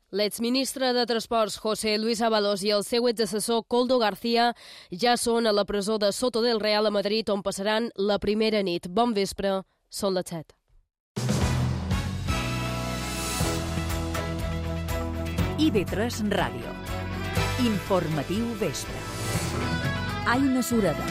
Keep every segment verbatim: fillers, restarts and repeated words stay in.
L'exministre de Transports, José Luis Ábalos, i el seu exassessor, Koldo García, ja són a la presó de Soto del Real a Madrid, on passaran la primera nit. Bon vespre, són les set. I V tres Ràdio. Informatiu vespre. Aina Sureda.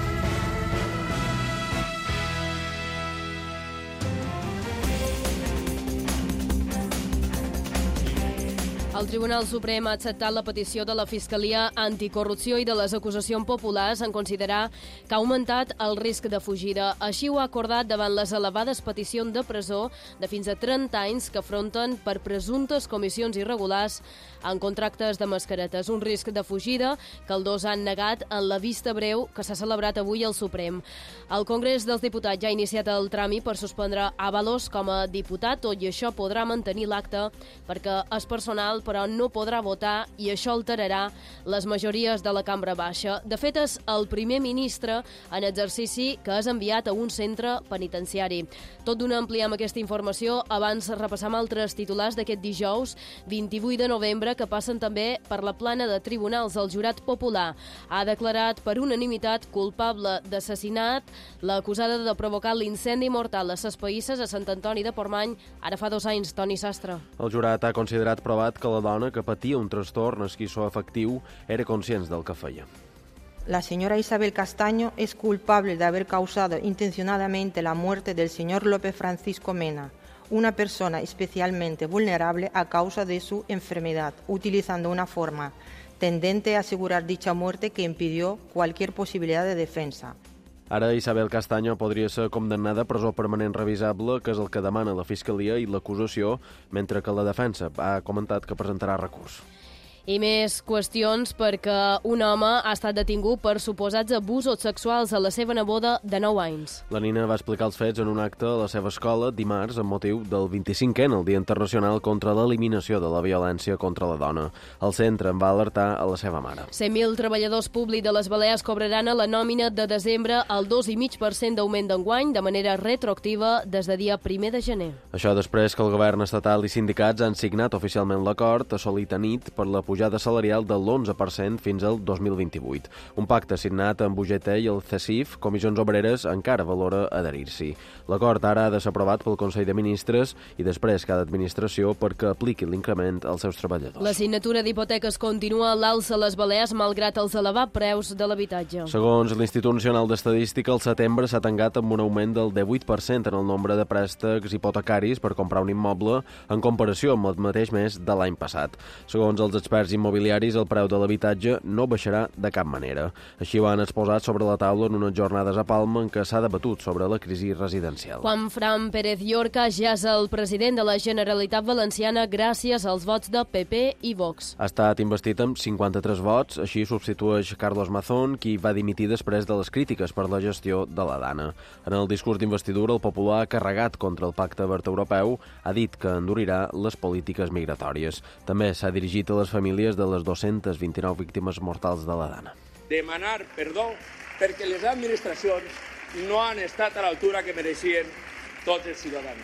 El Tribunal Suprem ha acceptat la petició de la Fiscalia Anticorrupció i de les acusacions populars en considerar que ha augmentat el risc de fugida. Així ho ha acordat davant les elevades peticions de presó de fins a trenta anys que afronten per presumptes comissions irregulars en contractes de mascaretes. Un risc de fugida que els dos han negat en la vista breu que s'ha celebrat avui al Suprem. El Congrés dels Diputats ja ha iniciat el tràmit per suspendre Ábalos com a diputat, tot i això podrà mantenir l'acte perquè és personal, però no podrà votar i això alterarà les majories de la cambra baixa. De fet, és el primer ministre en exercici que és enviat a un centre penitenciari. Tot d'una ampliem aquesta informació. Abans repassam altres titulars d'aquest dijous, vint-i-vuit de novembre, que passen també per la plana de tribunals. El jurat popular ha declarat per unanimitat culpable d'assassinat l'acusada de provocar l'incendi mortal a ses Païsses a Sant Antoni de Portmany ara fa dos anys. Toni Sastre. El jurat ha considerat provat que la dona que patia un trastorn esquizoafectiu era conscient del que feia. La señora Isabel Castaño es culpable de haber causado intencionadamente la muerte del señor López Francisco Mena, una persona especialmente vulnerable a causa de su enfermedad, utilizando una forma tendente a asegurar dicha muerte que impidió cualquier posibilidad de defensa. Ara Isabel Castaño podria ser condemnada a presó permanent revisable, que és el que demana la Fiscalia i l'acusació, mentre que la defensa ha comentat que presentarà recurs. I més qüestions perquè un home ha estat detingut per suposats abusos sexuals a la seva neboda de nou anys. La nina va explicar els fets en un acte a la seva escola dimarts amb motiu del vint-i-cinquè, el Dia Internacional contra l'Eliminació de la Violència contra la Dona. El centre en va alertar a la seva mare. cent mil treballadors públics de les Balears cobraran a la nòmina de desembre el dos coma cinc per cent d'augment d'enguany de manera retroactiva des de dia primer de gener. Això després que el govern estatal i sindicats han signat oficialment l'acord assolit a nit per la pujada salarial de l'onze per cent fins al dos mil vint-i-vuit. Un pacte signat amb U G T i el C E S I F, Comissions Obreres, encara valora adherir-s'hi. L'acord ara ha de ser aprovat pel Consell de Ministres i després cada administració perquè apliqui l'increment als seus treballadors. La signatura d'hipoteques continua a l'alça a les Balears malgrat els elevats preus de l'habitatge. Segons l'Institut Nacional d'Estadística, el setembre s'ha tancat amb un augment del divuit per cent en el nombre de préstecs hipotecaris per comprar un immoble en comparació amb el mateix mes de l'any passat. Segons els experts immobiliaris, el preu de l'habitatge no baixarà de cap manera. Així ho han exposat sobre la taula en unes jornades a Palma en què s'ha debatut sobre la crisi residencial. Juan Fran Pérez Llorca ja és el president de la Generalitat Valenciana gràcies als vots de P P i Vox. Ha estat investit amb cinquanta-tres vots, així substitueix Carlos Mazón, qui va dimitir després de les crítiques per la gestió de la Dana. En el discurs d'investidura, el Popular ha carregat contra el Pacte Verd Europeu, ha dit que endurirà les polítiques migratòries. També s'ha dirigit a les famílies de les dos-centes vint-i-nou víctimes mortals de la Dana. Demanar perdó perquè les administracions no han estat a l'altura que mereixien tots els ciutadans.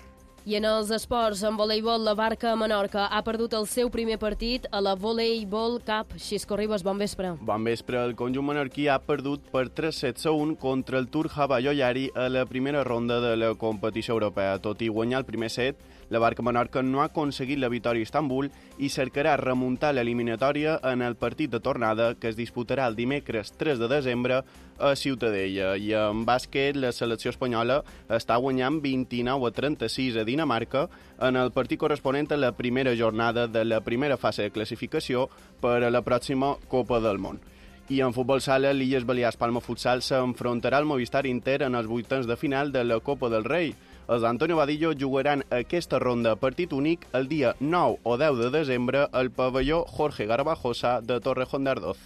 I en els esports, en voleibol, la Barca a Menorca ha perdut el seu primer partit a la Voleibol Cup. Xisco Ribas, bon vespre. Bon vespre. El conjunt menorquí ha perdut per tres sets a un contra el Turha Bayoyari a la primera ronda de la competició europea. Tot i guanyar el primer set, la Barca Menorca no ha aconseguit la victòria a Istanbul i cercarà remuntar l'eliminatòria en el partit de tornada que es disputarà el dimecres tres de desembre a Ciutadella. I en bàsquet, la selecció espanyola està guanyant vint-i-nou a trenta-sis a Dinamarca en el partit corresponent a la primera jornada de la primera fase de classificació per a la pròxima Copa del Món. I en futbol sala, l'Illes Balears Palma Futsal s'enfrontarà al Movistar Inter en els vuitens de final de la Copa del Rei. Els Antonio Vadillo jugaran aquesta ronda a partit únic el dia nou o deu de desembre al pavelló Jorge Garbajosa de Torrejón de Ardoz.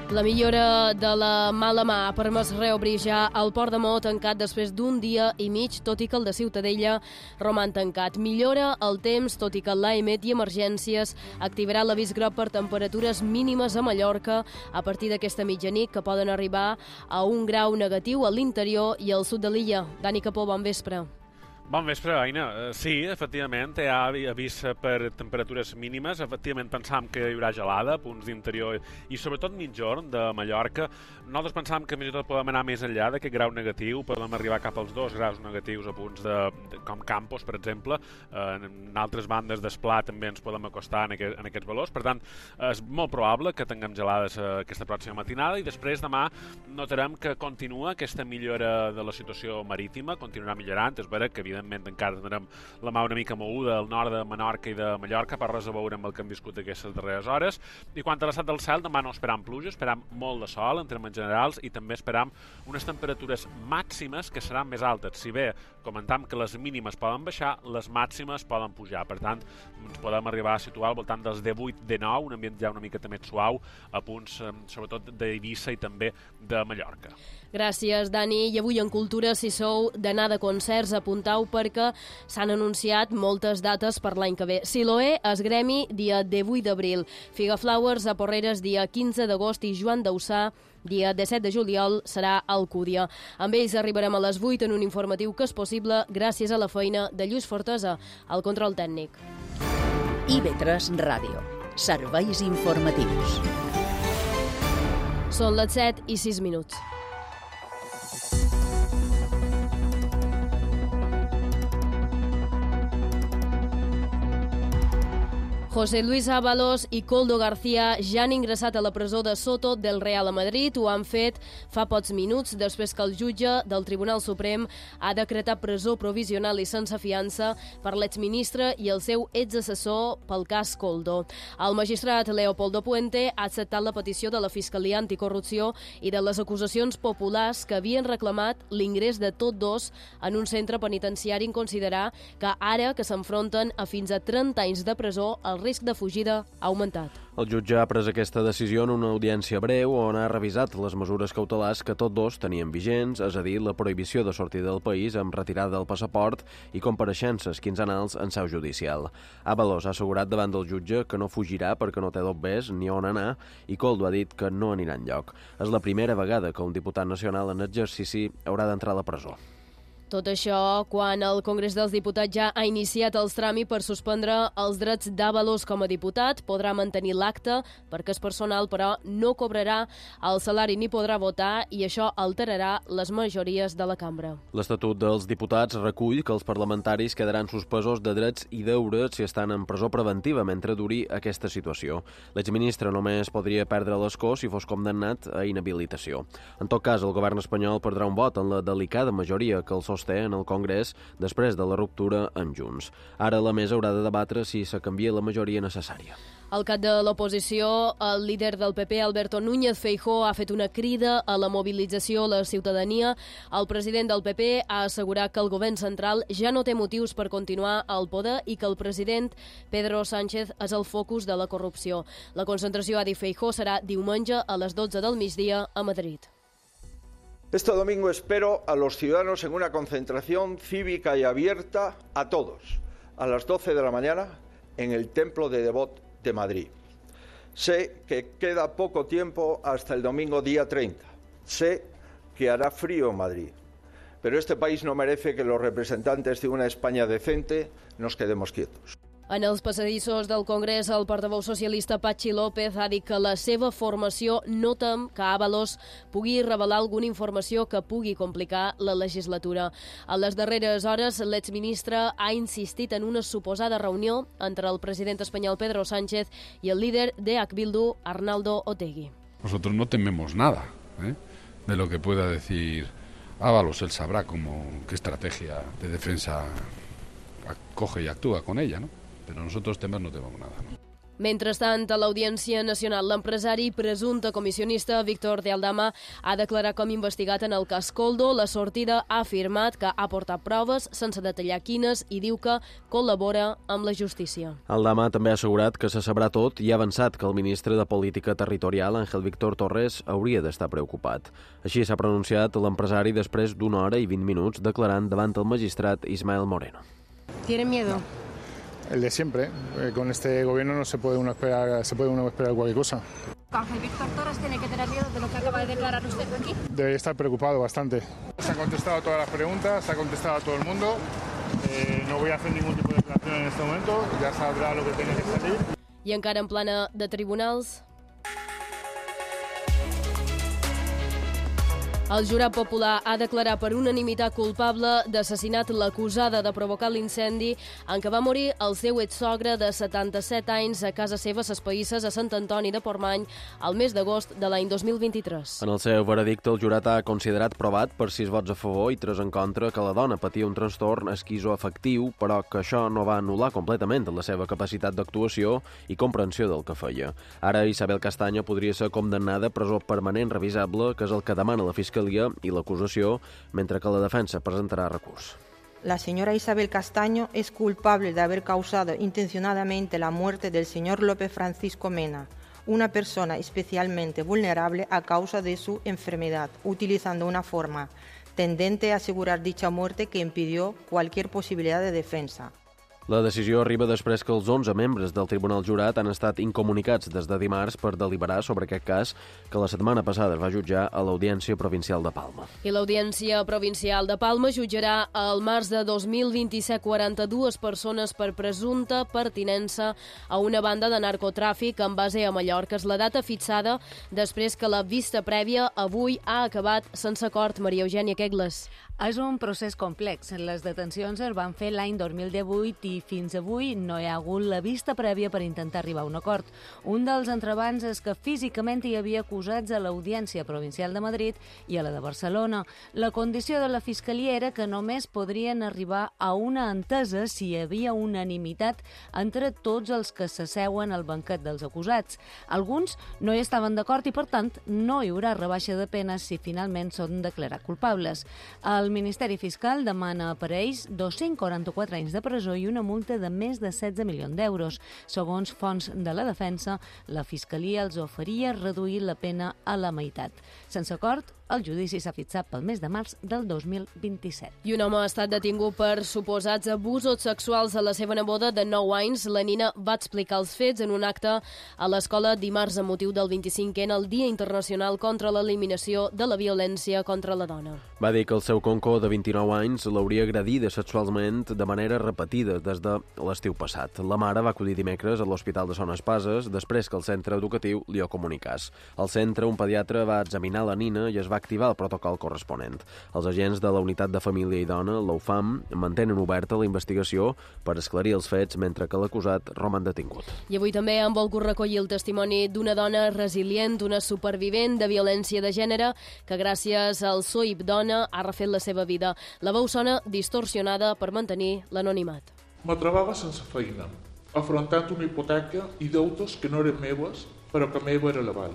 La millora de la mala mà ha permès reobrir ja el port de Maó tancat després d'un dia i mig, tot i que el de Ciutadella roman tancat. Millora el temps, tot i que l'A E M E T i Emergències activarà l'avís groc per temperatures mínimes a Mallorca a partir d'aquesta mitjanit, que poden arribar a un grau negatiu a l'interior i al sud de l'illa. Dani Capó, bon vespre. Bon vespre, Aina. Sí, efectivament, hi ha avís per temperatures mínimes. Efectivament, pensàvem que hi haurà gelada, punts d'interior i sobretot mitjorn de Mallorca. Nosaltres pensàvem que més i tot podem anar més enllà d'aquest grau negatiu, podem arribar cap als dos graus negatius a punts de, de, com Campos, per exemple. En altres bandes d'Esplà també ens podem acostar en, aquest, en aquests valors. Per tant, és molt probable que tinguem gelades aquesta pròxima matinada i després demà notarem que continua aquesta millora de la situació marítima, continuarà millorant. És vera que, evidentment, encara tindrem la mà una mica moguda al nord de Menorca i de Mallorca, per res a veure amb el que hem viscut aquestes darreres hores. I quant a l'estat del cel, demà no esperam pluja, esperam molt de sol en termes generals i també esperam unes temperatures màximes que seran més altes. Si bé comentam que les mínimes poden baixar, les màximes poden pujar. Per tant, ens podem arribar a situar al voltant dels divuit dinou, un ambient ja una mica més suau, a punts sobretot d'Eivissa i també de Mallorca. Gràcies, Dani. I avui en Cultura, si sou d'anar de concerts, apuntau perquè s'han anunciat moltes dates per l'any que ve. Siloé es gremi dia divuit d'abril, Figaflowers a Porreres dia quinze d'agost i Joan Dausà dia disset de juliol serà a Alcúdia. Amb ells arribarem a les vuit en un informatiu que és possible gràcies a la feina de Lluís Fortesa, al control tècnic. I V tres Ràdio. Serveis informatius. Són les set i sis minuts. José Luis Ábalos i Koldo García ja han ingressat a la presó de Soto del Real a Madrid. Ho han fet fa pocs minuts després que el jutge del Tribunal Suprem ha decretat presó provisional i sense fiança per l'exministre i el seu exassessor pel cas Koldo. El magistrat Leopoldo Puente ha acceptat la petició de la Fiscalia Anticorrupció i de les acusacions populars que havien reclamat l'ingrés de tots dos en un centre penitenciari en considerar que ara que s'enfronten a fins a trenta anys de presó, el risc de fugida ha augmentat. El jutge ha pres aquesta decisió en una audiència breu on ha revisat les mesures cautelars que tots dos tenien vigents, és a dir, la prohibició de sortir del país amb retirada del passaport i compareixences quinzenals en seu judicial. Ábalos ha assegurat davant del jutge que no fugirà perquè no té dobbers ni on anar i Koldo ha dit que no anirà enlloc. És la primera vegada que un diputat nacional en exercici haurà d'entrar a la presó. Tot això quan el Congrés dels Diputats ja ha iniciat els tràmits per suspendre els drets d'Ábalos com a diputat. Podrà mantenir l'acte perquè és personal, però no cobrarà el salari ni podrà votar i això alterarà les majories de la cambra. L'Estatut dels Diputats recull que els parlamentaris quedaran suspesos de drets i deures si estan en presó preventiva mentre duri aquesta situació. L'exministre només podria perdre l'escó si fos condemnat a inhabilitació. En tot cas, el govern espanyol perdrà un vot en la delicada majoria que el sosté en el Congrés després de la ruptura amb Junts. Ara la mesa haurà de debatre si se canvia la majoria necessària. El cap de l'oposició, el líder del P P, Alberto Núñez Feijóo, ha fet una crida a la mobilització a la ciutadania. El president del P P ha assegurat que el govern central ja no té motius per continuar al poder i que el president Pedro Sánchez és el focus de la corrupció. La concentració, ha dit Feijóo, serà diumenge a les dotze del migdia a Madrid. Este domingo espero a los ciudadanos en una concentración cívica y abierta a todos, a las doce de la mañana, en el Templo de Devot de Madrid. Sé que queda poco tiempo hasta el domingo día treinta. Sé que hará frío en Madrid. Pero este país no merece que los representantes de una España decente nos quedemos quietos. En els passadissos del Congrés, el portaveu socialista Patxi López ha dit que la seva formació no tem que Ábalos pugui revelar alguna informació que pugui complicar la legislatura. A les darreres hores, l'exministre ha insistit en una suposada reunió entre el president espanyol Pedro Sánchez i el líder de H. Bildu, Arnaldo Otegi. Nosotros no tememos nada ¿eh? de lo que pueda decir Ábalos. Él sabrá cómo, qué estrategia de defensa coge y actúa con ella, ¿no? Pero nosotros temer no tenemos nada, ¿no? Mentrestant, a l'Audiència Nacional, l'empresari presumpte comissionista Víctor de Aldama ha declarat com investigat en el cas Koldo. La sortida ha afirmat que ha portat proves sense detallar quines i diu que col·labora amb la justícia. Aldama també ha assegurat que se sabrà tot i ha avançat que el ministre de Política Territorial, Ángel Víctor Torres, hauria d'estar preocupat. Així s'ha pronunciat l'empresari després d'una hora i vint minuts declarant davant el magistrat Ismael Moreno. ¿Tiene miedo? El de siempre. Eh, con este gobierno no se puede uno esperar, se puede uno esperar cualquier cosa. ¿Ángel Víctor Torres tiene que tener miedo de lo que acaba de declarar usted aquí? Debe estar preocupado bastante. Se ha contestado a todas las preguntas, se ha contestado a todo el mundo. Eh, no voy a hacer ningún tipo de declaración en este momento, ya saldrá lo que tenga que salir. I encara en plana de tribunals... El jurat popular ha declarat per unanimitat culpable d'assassinat l'acusada de provocar l'incendi en què va morir el seu exsogre de setanta-set anys a casa seva a Ses Païsses, a Sant Antoni de Portmany, al mes d'agost de l'any dos mil vint-i-tres. En el seu veredicte, el jurat ha considerat provat per sis vots a favor i tres en contra que la dona patia un trastorn esquizoafectiu, però que això no va anul·lar completament la seva capacitat d'actuació i comprensió del que feia. Ara, Isabel Castaño podria ser condemnada a presó permanent revisable, que és el que demana la Fiscalia y la acusació, mentre que la defensa presentarà recurs. La señora Isabel Castaño es culpable de haber causado intencionadamente la muerte del señor López Francisco Mena, una persona especialmente vulnerable a causa de su enfermedad, utilizando una forma tendente a asegurar dicha muerte que impidió cualquier posibilidad de defensa. La decisió arriba després que els onze membres del Tribunal Jurat han estat incomunicats des de dimarts per deliberar sobre aquest cas que la setmana passada es va jutjar a l'Audiència Provincial de Palma. I l'Audiència Provincial de Palma jutjarà al març de dos mil vint-i-set quaranta-dues persones per presumpta pertinença a una banda de narcotràfic en base a Mallorca. És la data fixada després que la vista prèvia avui ha acabat sense acord. Maria Eugènia Quegles. És un procés complex. Les detencions es van fer l'any dos mil divuit i fins avui no hi ha hagut la vista prèvia per intentar arribar a un acord. Un dels entrebancs és que físicament hi havia acusats a l'Audiència Provincial de Madrid i a la de Barcelona. La condició de la Fiscalia era que només podrien arribar a una entesa si hi havia unanimitat entre tots els que s'asseuen al banquet dels acusats. Alguns no hi estaven d'acord i, per tant, no hi haurà rebaixa de penes si finalment són declarats culpables. El Ministeri Fiscal demana per a ells dos-cents quaranta-quatre anys de presó i una multa de més de setze milions d'euros. Segons fonts de la defensa, la Fiscalia els oferia reduir la pena a la meitat. Sense acord, el judici s'ha fixat pel mes de març del dos mil vint-i-set. I un home ha estat detingut per suposats abusos sexuals a la seva neboda de nou anys. La nina va explicar els fets en un acte a l'escola dimarts amb motiu del vint-i-cinquè, el Dia Internacional contra l'Eliminació de la Violència contra la Dona. Va dir que el seu conco de vint-i-nou anys l'hauria agredida sexualment de manera repetida des de l'estiu passat. La mare va acudir dimecres a l'Hospital de Son Espases després que el centre educatiu li ho comunicàs. Al centre, un pediatre va examinar la nina i es va activar el protocol corresponent. Els agents de la Unitat de Família i Dona, la U F A M, mantenen oberta la investigació per esclarir els fets mentre que l'acusat roman detingut. I avui també hem volgut recollir el testimoni d'una dona resilient, una supervivent de violència de gènere que gràcies al S O I P Dona ha refet la seva vida. La veu sona distorsionada per mantenir l'anonimat. Me trobava sense feina, afrontant una hipoteca i deutes que no eren meves, però que meva era la vall.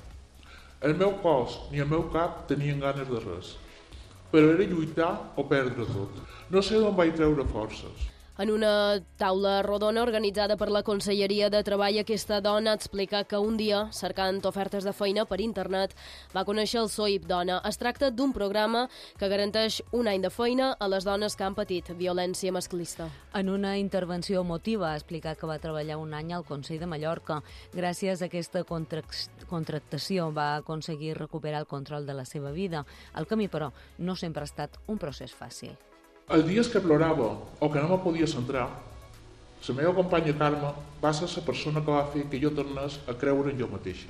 El meu cos ni el meu cap tenien ganes de res, però era lluitar o perdre tot. No sé d'on vaig treure forces. En una taula rodona organitzada per la Conselleria de Treball, aquesta dona explica que un dia, cercant ofertes de feina per internet, va conèixer el S O I P Dona. Es tracta d'un programa que garanteix un any de feina a les dones que han patit violència masclista. En una intervenció emotiva ha explicat que va treballar un any al Consell de Mallorca. Gràcies a aquesta contractació va aconseguir recuperar el control de la seva vida. El camí, però, no sempre ha estat un procés fàcil. Els dies que plorava o que no me podia centrar, la meva companya Carme va ser la persona que va fer que jo tornés a creure en jo mateixa.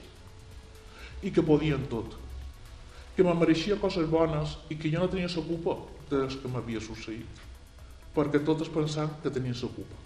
I que podia en tot. Que me mereixia coses bones i que jo no tenia la culpa de les que m'havia succeït. Perquè totes pensaven que tenia la culpa.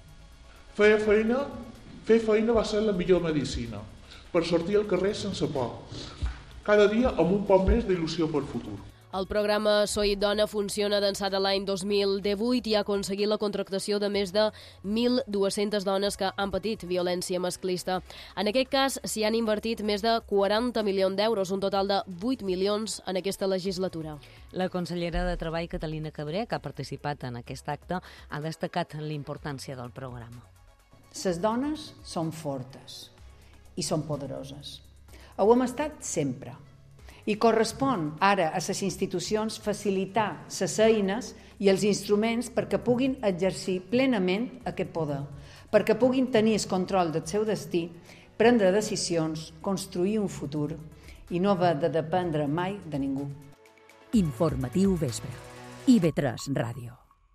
Fer feina, fer feina va ser la millor medicina per sortir al carrer sense por. Cada dia amb un poc més d'il·lusió pel futur. El programa Soy Dona funciona d'ençà de l'any dos mil divuit i ha aconseguit la contractació de més de mil dues-centes dones que han patit violència masclista. En aquest cas s'hi han invertit més de quaranta milions d'euros, un total de vuit milions en aquesta legislatura. La consellera de Treball, Catalina Cabré, que ha participat en aquest acte, ha destacat l'importància del programa. Les dones són fortes i són poderoses. Ho hem estat sempre. I correspon ara a les institucions facilitar les eines i els instruments perquè puguin exercir plenament aquest poder, perquè puguin tenir el control del seu destí, prendre decisions, construir un futur i no haver de dependre mai de ningú. Informatiu vespre. I ve tres Ràdio.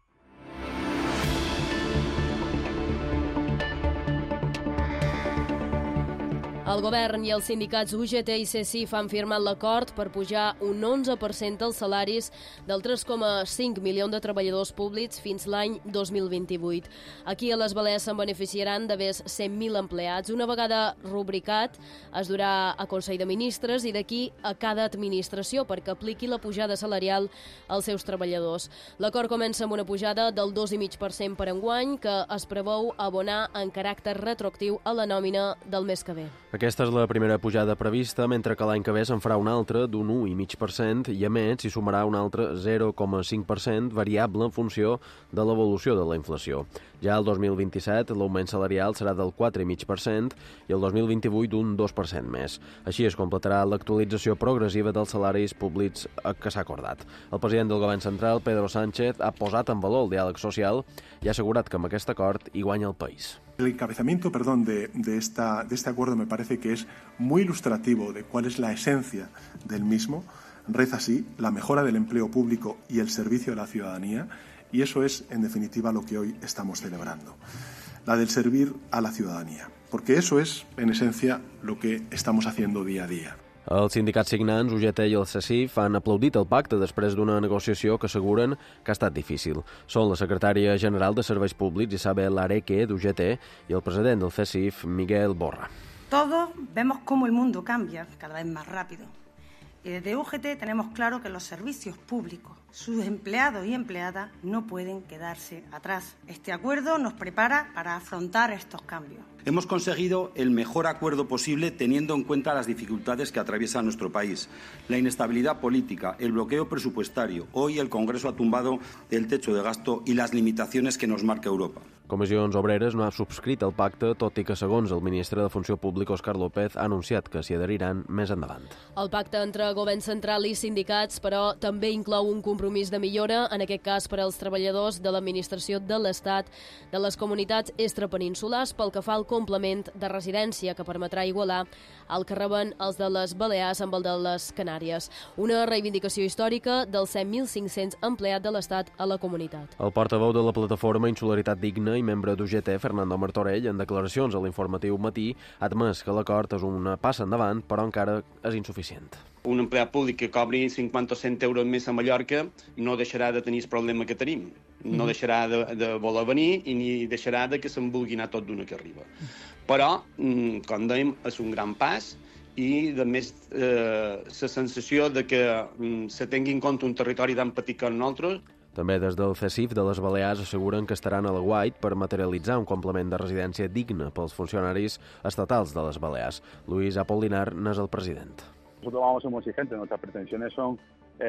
El govern i els sindicats U G T i C C I F han firmat l'acord per pujar un onze per cent els salaris del tres coma cinc milions de treballadors públics fins l'any dos mil vint-i-vuit. Aquí a les Balears se'n beneficiaran de més cent mil empleats. Una vegada rubricat, es durà a Consell de Ministres i d'aquí a cada administració perquè apliqui la pujada salarial als seus treballadors. L'acord comença amb una pujada del dos coma cinc per cent per enguany que es preveu abonar en caràcter retroactiu a la nòmina del mes que ve. Aquesta és la primera pujada prevista, mentre que l'any que ve se'n farà una altra d'un un coma cinc per cent i, a més, s'hi sumarà un altre zero coma cinc per cent variable en funció de l'evolució de la inflació. Ja el dos mil vint-i-set l'augment salarial serà del quatre coma cinc per cent i el dos mil vint-i-vuit un dos per cent més. Així es completarà l'actualització progressiva dels salaris públics que s'ha acordat. El president del govern central, Pedro Sánchez, ha posat en valor el diàleg social i ha assegurat que amb aquest acord hi guanya el país. El encabezamiento, perdón, de, de, esta, de este acuerdo me parece que es muy ilustrativo de cuál es la esencia del mismo. Reza así: la mejora del empleo público y el servicio a la ciudadanía, y eso es, en definitiva, lo que hoy estamos celebrando. La del servir a la ciudadanía, porque eso es, en esencia, lo que estamos haciendo día a día. Els sindicats signants, U G T i el C C I F, han aplaudit el pacte després d'una negociació que asseguren que ha estat difícil. Són la secretària general de Serveis Públics, Isabel Areque, d'U G T, i el president del C C I F, Miguel Borra. Todos vemos cómo el mundo cambia cada vez más rápido. Y desde U G T tenemos claro que los servicios públicos, sus empleados y empleadas, no pueden quedarse atrás. Este acuerdo nos prepara para afrontar estos cambios. Hemos conseguido el mejor acuerdo posible teniendo en cuenta las dificultades que atraviesa nuestro país. La inestabilidad política, el bloqueo presupuestario, hoy el Congreso ha tumbado el techo de gasto y las limitaciones que nos marca Europa. Comissions Obreres no ha subscrit el pacte, tot i que, segons el ministre de Funció Pública, Òscar López, ha anunciat que s'hi adheriran més endavant. El pacte entre govern central i sindicats, però, també inclou un compromís de millora, en aquest cas per als treballadors de l'administració de l'Estat de les comunitats extrapeninsulars pel que fa al complement de residència que permetrà igualar el que reben els de les Balears amb el de les Canàries. Una reivindicació històrica dels set mil cinc-cents empleats de l'Estat a la comunitat. El portaveu de la plataforma Insularitat Digna i membre d'U G T, Fernando Martorell, en declaracions a l'informatiu Matí, ha admès que l'acord és una passa endavant, però encara és insuficient. Un empleat públic que cobri cinquanta o cent euros més a Mallorca no deixarà de tenir el problema que tenim. No deixarà de, de voler venir i ni deixarà de que se'n vulgui anar tot d'una que arriba. Però, com dèiem, és un gran pas i, a més, eh, la sensació de que mm, se tingui en compte un territori tan petit com nosaltres. També des del C S I F de les Balears asseguren que estaran a l'aguait per materialitzar un complement de residència digne pels funcionaris estatals de les Balears. Luis Apolinar n'és el president. Nosotros vamos a ser muy exigentes, nuestras pretensiones son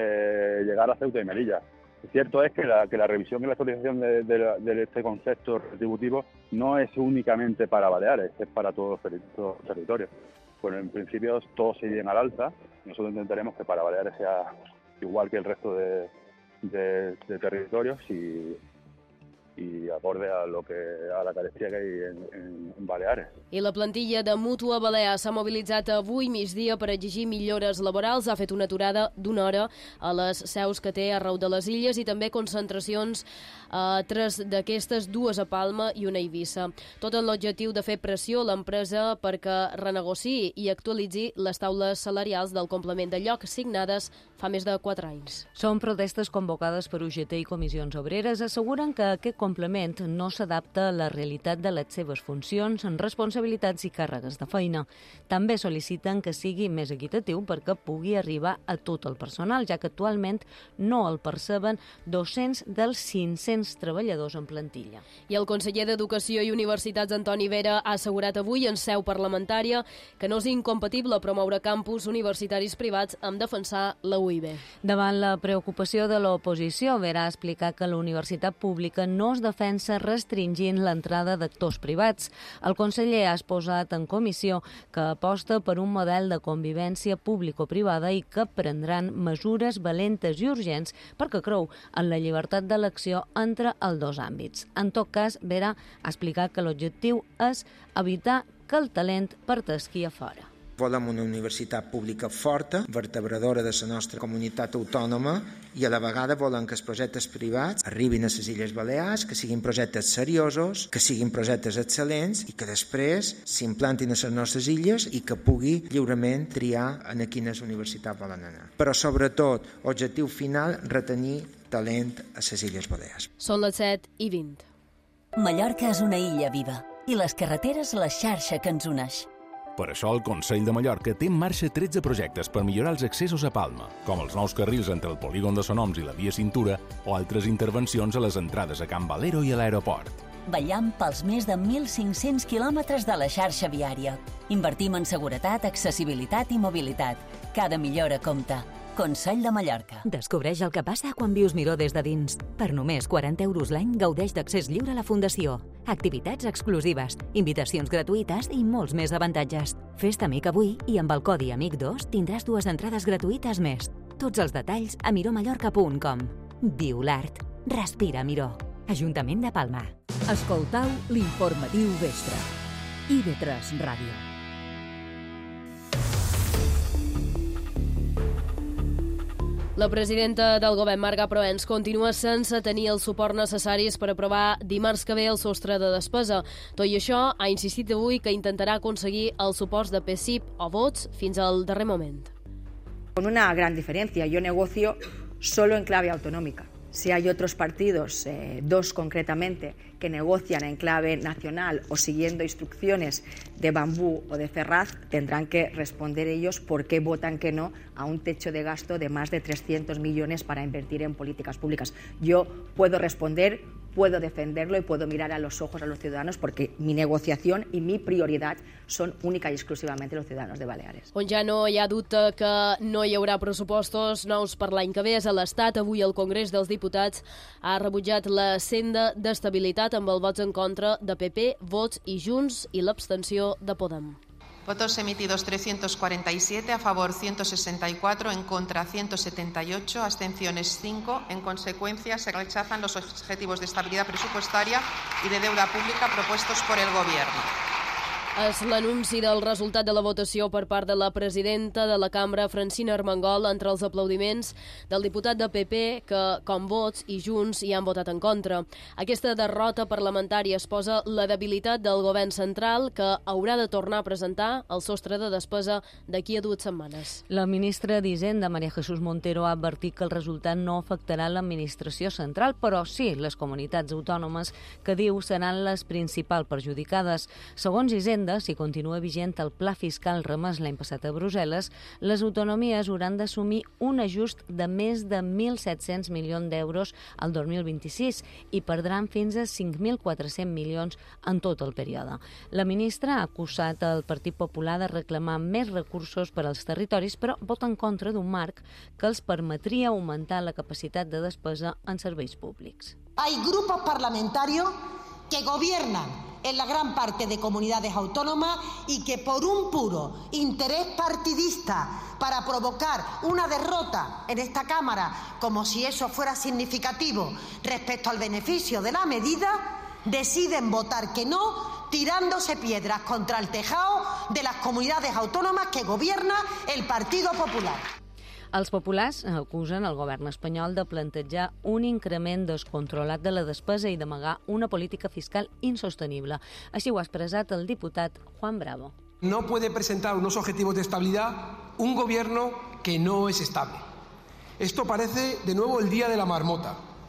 eh, llegar a Ceuta y Melilla. Cierto es que la, que la revisión y la actualización de, de, de este concepto retributivo no es únicamente para Baleares, es para todos los, todos los territorios. Bueno, en principio todos se irían al alza, nosotros intentaremos que para Baleares sea igual que el resto de De, de territorios y, y acorde a lo que a la carestía que hay en, en, en Baleares. I la plantilla de Mútua Balear s'ha mobilitzat avui migdia per exigir millores laborals. Ha fet una aturada d'una hora a les seus que té arreu de les illes i també concentracions a tres d'aquestes, dues a Palma i una a Eivissa. Tot amb l'objectiu de fer pressió a l'empresa perquè renegociï i actualitzi les taules salarials del complement de lloc signades fa més de quatre anys. Són protestes convocades per U G T i comissions obreres. Asseguren que aquest complement no s'adapta a la realitat de les seves funcions, responsabilitats i càrregues de feina. També sol·liciten que sigui més equitatiu perquè pugui arribar a tot el personal, ja que actualment no el perceben dos-cents dels cinc-cents treballadors en plantilla. I el conseller d'Educació i Universitats, Antoni Vera, ha assegurat avui en seu parlamentària que no és incompatible promoure campus universitaris privats amb defensar la U I B. Davant la preocupació de l'oposició, Vera ha explicat que la universitat pública no es defensa restringint l'entrada d'actors privats. El conseller ha exposat en comissió que aposta per un model de convivència público-privada i que prendran mesures valentes i urgents perquè creu en la llibertat d'elecció entre els dos àmbits. En tot cas, Vera ha explicat que l'objectiu és evitar que el talent partesqui a fora. Volem una universitat pública forta, vertebradora de la nostra comunitat autònoma i a la vegada volem que els projectes privats arribin a les Illes Balears, que siguin projectes seriosos, que siguin projectes excel·lents i que després s'implantin a les nostres illes i que pugui lliurement triar en quines universitats volen anar. Però sobretot, objectiu final, retenir talent a les Illes Balears. Són les set i vint. Mallorca és una illa viva i les carreteres la xarxa que ens uneix. Per això el Consell de Mallorca té en marxa tretze projectes per millorar els accessos a Palma, com els nous carrils entre el polígon de Sonoms i la via Cintura o altres intervencions a les entrades a Can Valero i a l'aeroport. Vetllam pels més de mil cinc-cents quilòmetres de la xarxa viària. Invertim en seguretat, accessibilitat i mobilitat. Cada millora compta. Consell de Mallorca. Descobreix el que passa quan vius Miró des de dins. Per només quaranta euros l'any gaudeix d'accés lliure a la Fundació, activitats exclusives, invitacions gratuïtes i molts més avantatges. Fes-te amic avui i amb el codi amic dos tindràs dues entrades gratuïtes més. Tots els detalls a miró mallorca punt com. Viu l'art. Respira Miró. Ajuntament de Palma. Escoltau l'informatiu vespre. I V tres Ràdio. La presidenta del govern, Marga Proens, continua sense tenir els suports necessaris per aprovar dimarts que ve el sostre de despesa. Tot i això, ha insistit avui que intentarà aconseguir els suports de P S I P o vots fins al darrer moment. Con una gran diferencia, yo negocio solo en clave autonómica. Si hay otros partidos, eh, dos concretamente, que negocian en clave nacional o siguiendo instrucciones de Bambú o de Ferraz, tendrán que responder ellos por qué votan que no a un techo de gasto de más de trescientos millones para invertir en políticas públicas. Yo puedo responder, puedo defenderlo y puedo mirar a los ojos a los ciudadanos porque mi negociación y mi prioridad són única i exclusivament los ciudadanos de Baleares. On ja no hi ha dubte que no hi haurà pressupostos nous per l'any que ve és a l'Estat. Avui el Congrés dels Diputats ha rebutjat la senda d'estabilitat amb els vots en contra de P P, Vots i Junts i l'abstenció de Podem. Votos emitidos trescientos cuarenta y siete, a favor ciento sesenta y cuatro, en contra ciento setenta y ocho, abstenciones cinco. En consecuencia, se rechazan los objetivos de estabilidad presupuestaria y de deuda pública propuestos por el Gobierno. És l'anunci del resultat de la votació per part de la presidenta de la cambra, Francina Armengol, entre els aplaudiments del diputat de P P que, com Vots i Junts, hi han votat en contra. Aquesta derrota parlamentària exposa la debilitat del govern central que haurà de tornar a presentar el sostre de despesa d'aquí a dues setmanes. La ministra d'Hisenda, María Jesús Montero, ha advertit que el resultat no afectarà l'administració central, però sí les comunitats autònomes que diu seran les principals perjudicades. Segons Hisenda, si continua vigent el pla fiscal remès l'any passat a Brussel·les, les autonomies hauran d'assumir un ajust de més de mil set-cents milions d'euros al dos mil vint-i-sis i perdran fins a cinc mil quatre-cents milions en tot el període. La ministra ha acusat el Partit Popular de reclamar més recursos per als territoris, però vota en contra d'un marc que els permetria augmentar la capacitat de despesa en serveis públics. Hay grupos parlamentarios que gobiernan en la gran parte de comunidades autónomas y que por un puro interés partidista para provocar una derrota en esta Cámara, como si eso fuera significativo respecto al beneficio de la medida, deciden votar que no, tirándose piedras contra el tejado de las comunidades autónomas que gobierna el Partido Popular. Els populars acusen el govern espanyol de plantejar un increment descontrolat de la despesa i d'amagar una política fiscal insostenible. Així ho ha expressat el diputat Juan Bravo. No puede presentar unos objetivos de estabilidad un gobierno que no es estable. Esto parece de nuevo el día de la marmota.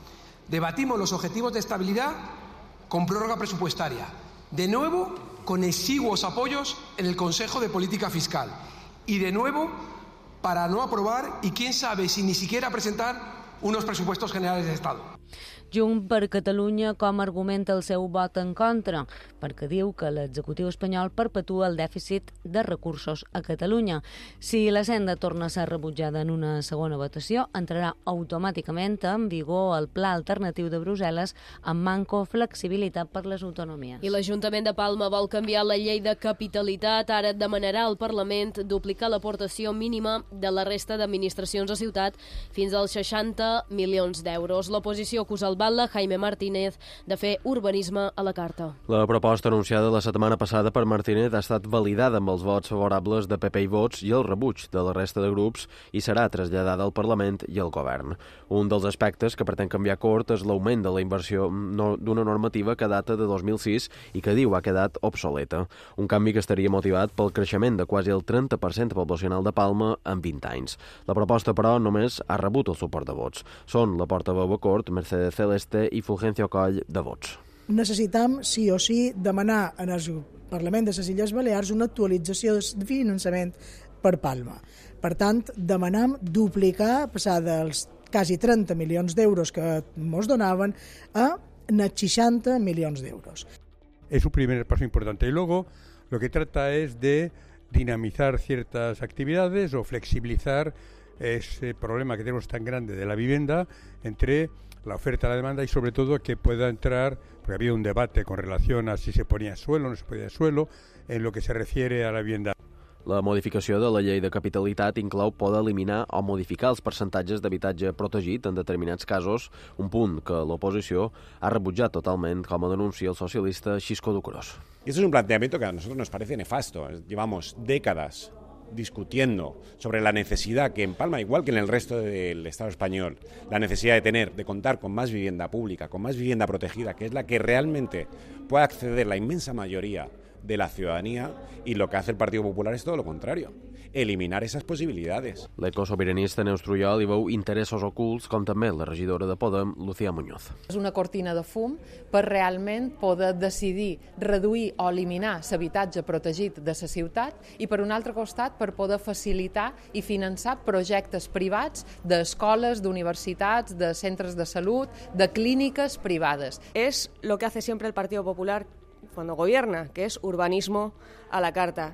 Debatimos los objetivos de estabilidad con prórroga presupuestaria, de nuevo con exiguos apoyos en el Consejo de Política Fiscal y de nuevo para no aprobar y quién sabe si ni siquiera presentar unos presupuestos generales de Estado. Junts per Catalunya com argumenta el seu vot en contra, perquè diu que l'executiu espanyol perpetua el dèficit de recursos a Catalunya. Si la senda torna a ser rebutjada en una segona votació, entrarà automàticament en vigor el pla alternatiu de Brussel·les amb manco flexibilitat per les autonomies. I l'Ajuntament de Palma vol canviar la llei de capitalitat. Ara demanarà al Parlament duplicar l'aportació mínima de la resta d'administracions a ciutat fins als seixanta milions d'euros. L'oposició acusa el batlle Jaime Martínez de fer urbanisme a la carta. La proposta anunciada la setmana passada per Martínez ha estat validada amb els vots favorables de P P i Vots i el rebuig de la resta de grups i serà traslladada al Parlament i al Govern. Un dels aspectes que pretén canviar Cort és l'augment de la inversió d'una normativa que data de dos mil sis i que diu ha quedat obsoleta. Un canvi que estaria motivat pel creixement de quasi el trenta per cent poblacional de Palma en vint anys. La proposta, però, només ha rebut el suport de Vots. Són la portaveu a Cort, Mercedes Celeste i Fulgencio Coll de Vots. Necessitam, sí o sí, demanar en el Parlament de les Illes Balears una actualització de finançament per Palma. Per tant, demanam duplicar, passar dels quasi trenta milions d'euros que ens donaven a seixanta milions d'euros. Es un primer paso importante y luego lo que trata es de dinamizar ciertas actividades o flexibilizar ese problema que tenemos tan grande de la vivienda entre la oferta y la demanda y sobre todo que pueda entrar, porque había un debate con relación a si se ponía suelo o no se ponía suelo, en lo que se refiere a la vivienda. La modificació de la llei de capitalitat inclou poder eliminar o modificar els percentatges d'habitatge protegit en determinats casos, un punt que l'oposició ha rebutjat totalment, com denuncia el socialista Xisco Ducros. Y esto es un planteamiento que a nosotros nos parece nefasto. Llevamos décadas discutiendo sobre la necesidad que en Palma, igual que en el resto del Estado español, la necesidad de tener, de contar con más vivienda pública, con más vivienda protegida, que es la que realmente puede acceder la inmensa mayoría de la ciudadanía, y lo que hace el Partido Popular es todo lo contrario, eliminar esas posibilidades. L'ecosobiranista Neus Trujol hi veu interessos ocults, com també la regidora de Podem, Lucía Muñoz. És una cortina de fum per realment poder decidir reduir o eliminar l'habitatge protegit de la ciutat i, per un altre costat, per poder facilitar i finançar projectes privats d'escoles, d'universitats, de centres de salut, de clíniques privades. És lo que hace siempre el Partido Popular cuando gobierna, que es urbanismo a la carta.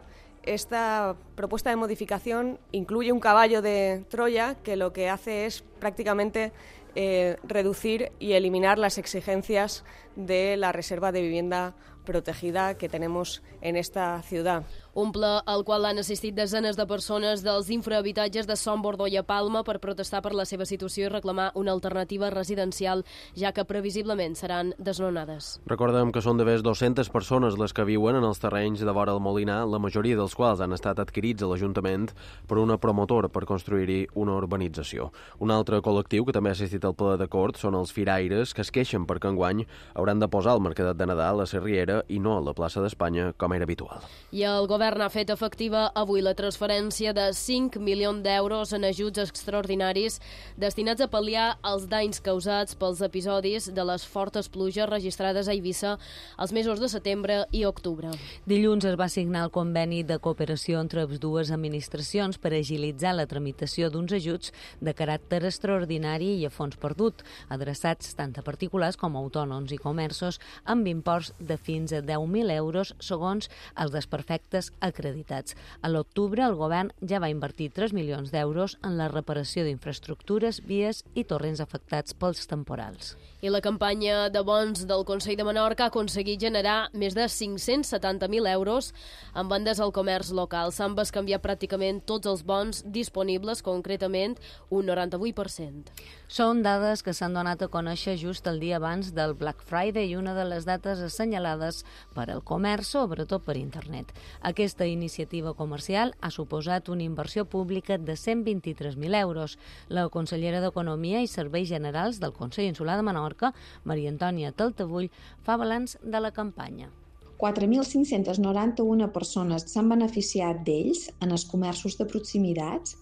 Esta propuesta de modificación incluye un caballo de Troya que lo que hace es prácticamente eh, reducir y eliminar las exigencias de la reserva de vivienda protegida que tenemos en esta ciudad. Un ple al qual han assistit desenes de persones dels infrahabitatges de Son Bordó i a Palma per protestar per la seva situació i reclamar una alternativa residencial, ja que previsiblement seran desnonades. Recordem que són de més dues-centes persones les que viuen en els terrenys de vora el Molinar, la majoria dels quals han estat adquirits a l'Ajuntament per una promotora per construir-hi una urbanització. Un altre col·lectiu que també ha assistit al ple de Cort són els firaires, que es queixen perquè enguany hauran de posar el mercadet de Nadal a la Riera i no a la plaça d'Espanya, com era habitual. I el govern ha fet efectiva avui la transferència de cinc milions d'euros en ajuts extraordinaris destinats a pal·liar els danys causats pels episodis de les fortes pluges registrades a Eivissa els mesos de setembre i octubre. Dilluns es va signar el conveni de cooperació entre les dues administracions per agilitzar la tramitació d'uns ajuts de caràcter extraordinari i a fons perdut, adreçats tant a particulars com a autònoms i comerços amb imports de fins a deu mil euros segons els desperfectes acreditats. A l'octubre, el govern ja va invertir tres milions d'euros en la reparació d'infraestructures, vies i torrents afectats pels temporals. I la campanya de bons del Consell de Menorca ha aconseguit generar més de cinc-cents setanta mil euros en vendes al comerç local. S'han bescanviat pràcticament tots els bons disponibles, concretament un noranta-vuit per cent. Són dades que s'han donat a conèixer just el dia abans del Black Friday i una de les dates assenyalades per al comerç, sobretot per internet. Aquesta iniciativa comercial ha suposat una inversió pública de cent vint-i-tres mil euros. La consellera d'Economia i Serveis Generals del Consell Insular de Menorca, Maria Antònia Taltabull, fa balanç de la campanya. quatre mil cinc-cents noranta-una persones s'han beneficiat d'ells en els comerços de proximitats,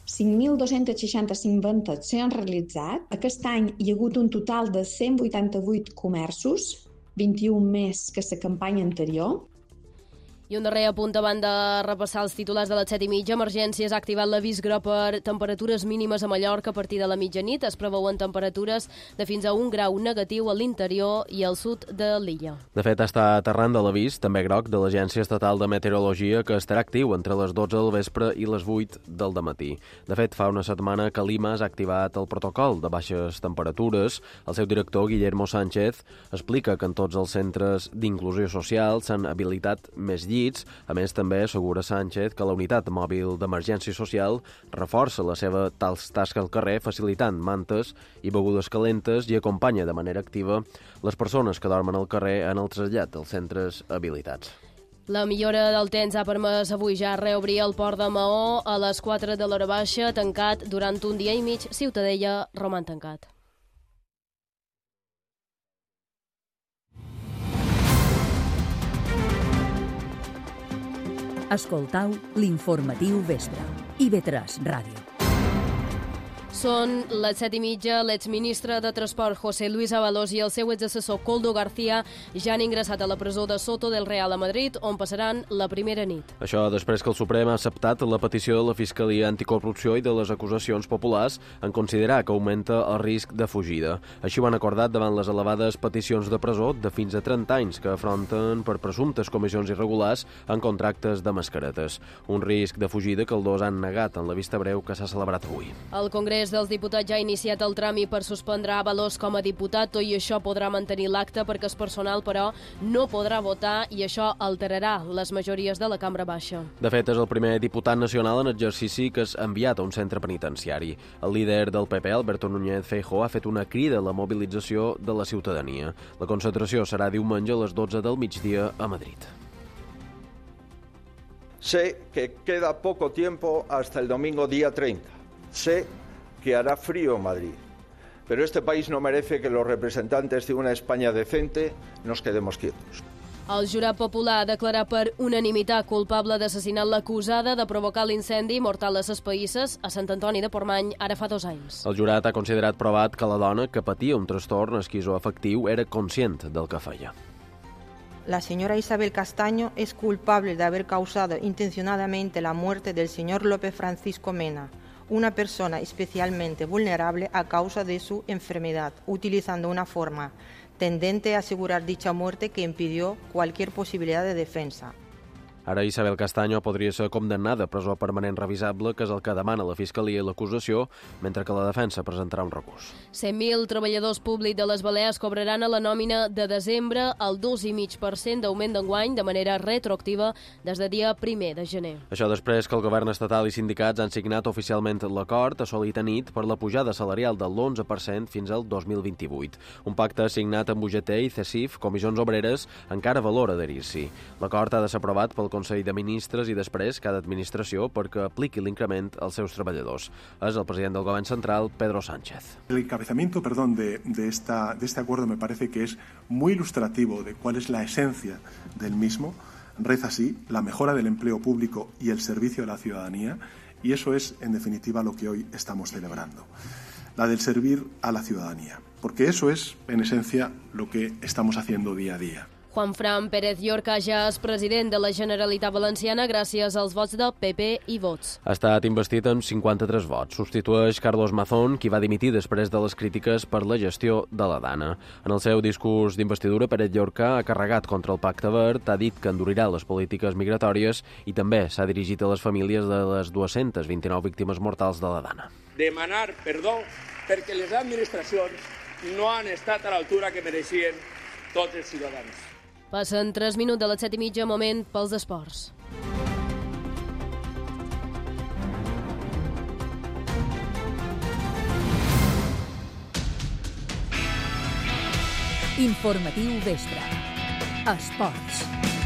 cinc mil dos-cents seixanta-cinc ventes s'han realitzat. Aquest any hi ha hagut un total de cent vuitanta-vuit comerços, vint-i-un més que la campanya anterior. I un darrer apunt abans de repassar els titulars de les set i mitja. Emergències ha activat l'avís groc per temperatures mínimes a Mallorca a partir de la mitjanit. Es preveuen temperatures de fins a un grau negatiu a l'interior i al sud de l'illa. De fet, està aterrant de l'avís, també groc, de l'Agència Estatal de Meteorologia, que estarà actiu entre les dotze del vespre i les vuit del dematí. De fet, fa una setmana que l'IMAS ha activat el protocol de baixes temperatures. El seu director, Guillermo Sánchez, explica que en tots els centres d'inclusió social s'han habilitat més llits. A més, també assegura Sánchez que la unitat mòbil d'emergència social reforça la seva tasca al carrer facilitant mantes i begudes calentes i acompanya de manera activa les persones que dormen al carrer en el trasllat dels centres habilitats. La millora del temps ha permès avui ja reobrir el port de Maó a les quatre de l'hora baixa, tancat durant un dia i mig. Ciutadella roman tancat. Escoltau l'informatiu vespre. I ve tres Ràdio. Són les set i mitja. L'exministre de Transport José Luis Ábalos i el seu exassessor Koldo García ja han ingressat a la presó de Soto del Real a Madrid, on passaran la primera nit. Això després que el Suprem ha acceptat la petició de la Fiscalia Anticorrupció i de les acusacions populars en considerar que augmenta el risc de fugida. Així ho han acordat davant les elevades peticions de presó de fins a trenta anys que afronten per presumptes comissions irregulars en contractes de mascaretes. Un risc de fugida que els dos han negat en la vista breu que s'ha celebrat avui. El Congrés dels Diputats ja ha iniciat el tràmit per suspendre Ábalos com a diputat. Tot i això podrà mantenir l'acte perquè és personal, però no podrà votar i això alterarà les majories de la cambra baixa. De fet, és el primer diputat nacional en exercici que és enviat a un centre penitenciari. El líder del P P, Alberto Núñez Feijóo, ha fet una crida a la mobilització de la ciutadania. La concentració serà diumenge a les dotze del migdia a Madrid. Sé que queda poco tiempo hasta el domingo día treinta. Sé que hará frío en Madrid, pero este país no merece que los representantes de una España decente nos quedemos quietos. El jurat popular ha declarat per unanimitat culpable d'assassinat l'acusada de provocar l'incendi mortal a ses Païsses a Sant Antoni de Portmany ara fa dos anys. El jurat ha considerat provat que la dona, que patia un trastorn esquizoafectiu, era conscient del que feia. La señora Isabel Castaño es culpable de haber causado intencionadamente la muerte del señor López Francisco Mena, una persona especialmente vulnerable a causa de su enfermedad, utilizando una forma tendente a asegurar dicha muerte que impidió cualquier posibilidad de defensa. Ara Isabel Castaño podria ser condemnada a presó permanent revisable, que és el que demana la Fiscalia i l'acusació, mentre que la defensa presentarà un recurs. cent mil treballadors públics de les Balears cobraran a la nòmina de desembre el dos coma cinc per cent d'augment d'enguany de manera retroactiva des de dia primer de gener. Això després que el govern estatal i sindicats han signat oficialment l'acord assolit a nit per la pujada salarial del l'onze per cent fins al dos mil vint-i-vuit. Un pacte signat amb U G T i CESIF, Comissions Obreres, encara valora adherir-s'hi. L'acord ha de ser aprovat pel Consell de Ministres i després cada administració perquè apliqui l'increment als seus treballadors. És el president del Govern Central, Pedro Sánchez. El encabezamiento, perdón, de, de, esta, de este acuerdo me parece que es muy ilustrativo de cuál es la esencia del mismo. Reza así: la mejora del empleo público y el servicio a la ciudadanía, y eso es, en definitiva, lo que hoy estamos celebrando. La del servir a la ciudadanía, porque eso es, en esencia, lo que estamos haciendo día a día. Juanfran Pérez Llorca ja és president de la Generalitat Valenciana gràcies als vots del P P i Vots. Ha estat investit amb cinquanta-tres vots. Substitueix Carlos Mazón, qui va dimitir després de les crítiques per la gestió de la Dana. En el seu discurs d'investidura, Pérez Llorca ha carregat contra el Pacte Verd, ha dit que endurirà les polítiques migratòries i també s'ha dirigit a les famílies de les dues-centes vint-i-nou víctimes mortals de la Dana. Demanar perdó perquè les administracions no han estat a l'altura que mereixien tots els ciutadans. Passen tres minuts de les set i mitja, moment pels esports. Informatiu vespre. Esports.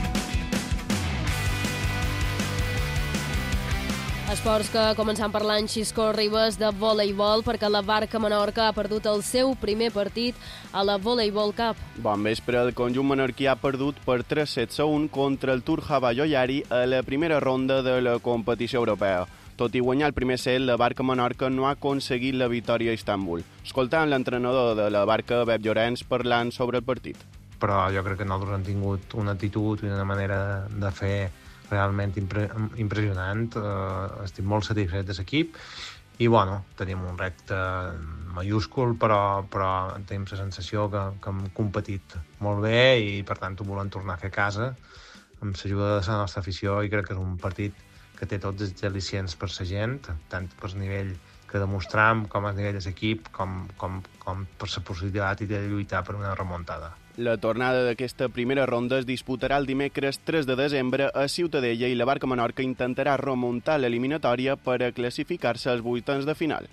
Esports que començant parlant Xisco Ribes de voleibol, perquè la Barca Menorca ha perdut el seu primer partit a la Voleibol Cup. Bon vespre, el conjunt menorquí ha perdut per tres sets a un contra el Turja Balloiari a la primera ronda de la competició europea. Tot i guanyar el primer set, la Barca Menorca no ha aconseguit la victòria a Istanbul. Escoltant l'entrenador de la Barca, Pep Llorenç, parlant sobre el partit. Però jo crec que nosaltres hem tingut una actitud i una manera de fer realment impre impressionant. Uh, estic molt satisfet de l'equip i, bueno, tenim un repte mayúscul, però, però tenim la sensació que, que hem competit molt bé i, per tant, ho volem tornar a fer a casa amb l'ajuda de la nostra afició, i crec que és un partit que té tots els al·licients per la gent, tant per el nivell que demostram, com a nivell de l'equip, com, com, com per la possibilitat de lluitar per una remuntada. La tornada d'aquesta primera ronda es disputarà el dimecres tres de desembre a Ciutadella i la Barca Menorca intentarà remuntar l'eliminatòria per a classificar-se als vuitens de final.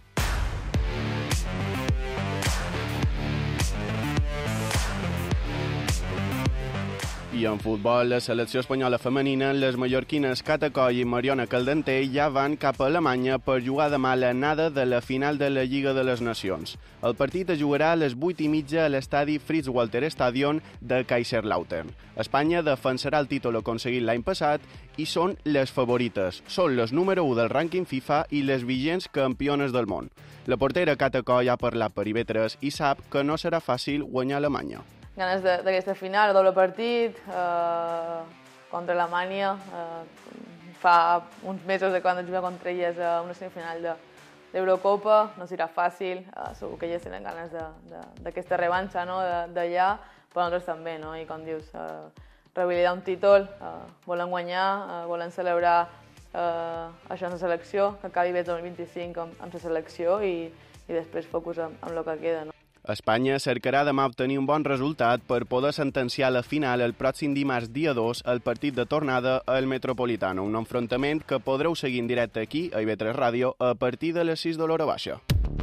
I en futbol, la selecció espanyola femenina, les mallorquines Cata Coll i Mariona Caldentell ja van cap a Alemanya per jugar demà l'anada de la final de la Lliga de les Nacions. El partit es jugarà a les vuit i mitja a l'estadi Fritz-Walter Stadion de Kaiserslautern. Espanya defensarà el títol aconseguit l'any passat i són les favorites. Són les número u del rànquing FIFA i les vigents campiones del món. La portera Cata Coll ha parlat per I V tres i sap que no serà fàcil guanyar Alemanya. Ganes d'aquesta final, el doble partit, eh, contra Alemanya. Eh, fa uns mesos de quan vaig jugar contra elles a una semifinal d'Eurocopa, no serà fàcil, eh, segur que elles tenen ganes d'aquesta revanxa, no?, d'allà, però nosaltres també, no?, i com dius, eh, revalidar un títol, eh, volen guanyar, eh, volen celebrar eh, això en la selecció, que acabi bé el dos mil vint-i-cinc amb, amb la selecció i, i després focus en, en el que queda, no? Espanya cercarà demà obtenir un bon resultat per poder sentenciar la final el pròxim dimarts dia dos al partit de tornada al Metropolitano, un enfrontament que podreu seguir en directe aquí, a I V tres Ràdio, a partir de les sis de l'hora baixa.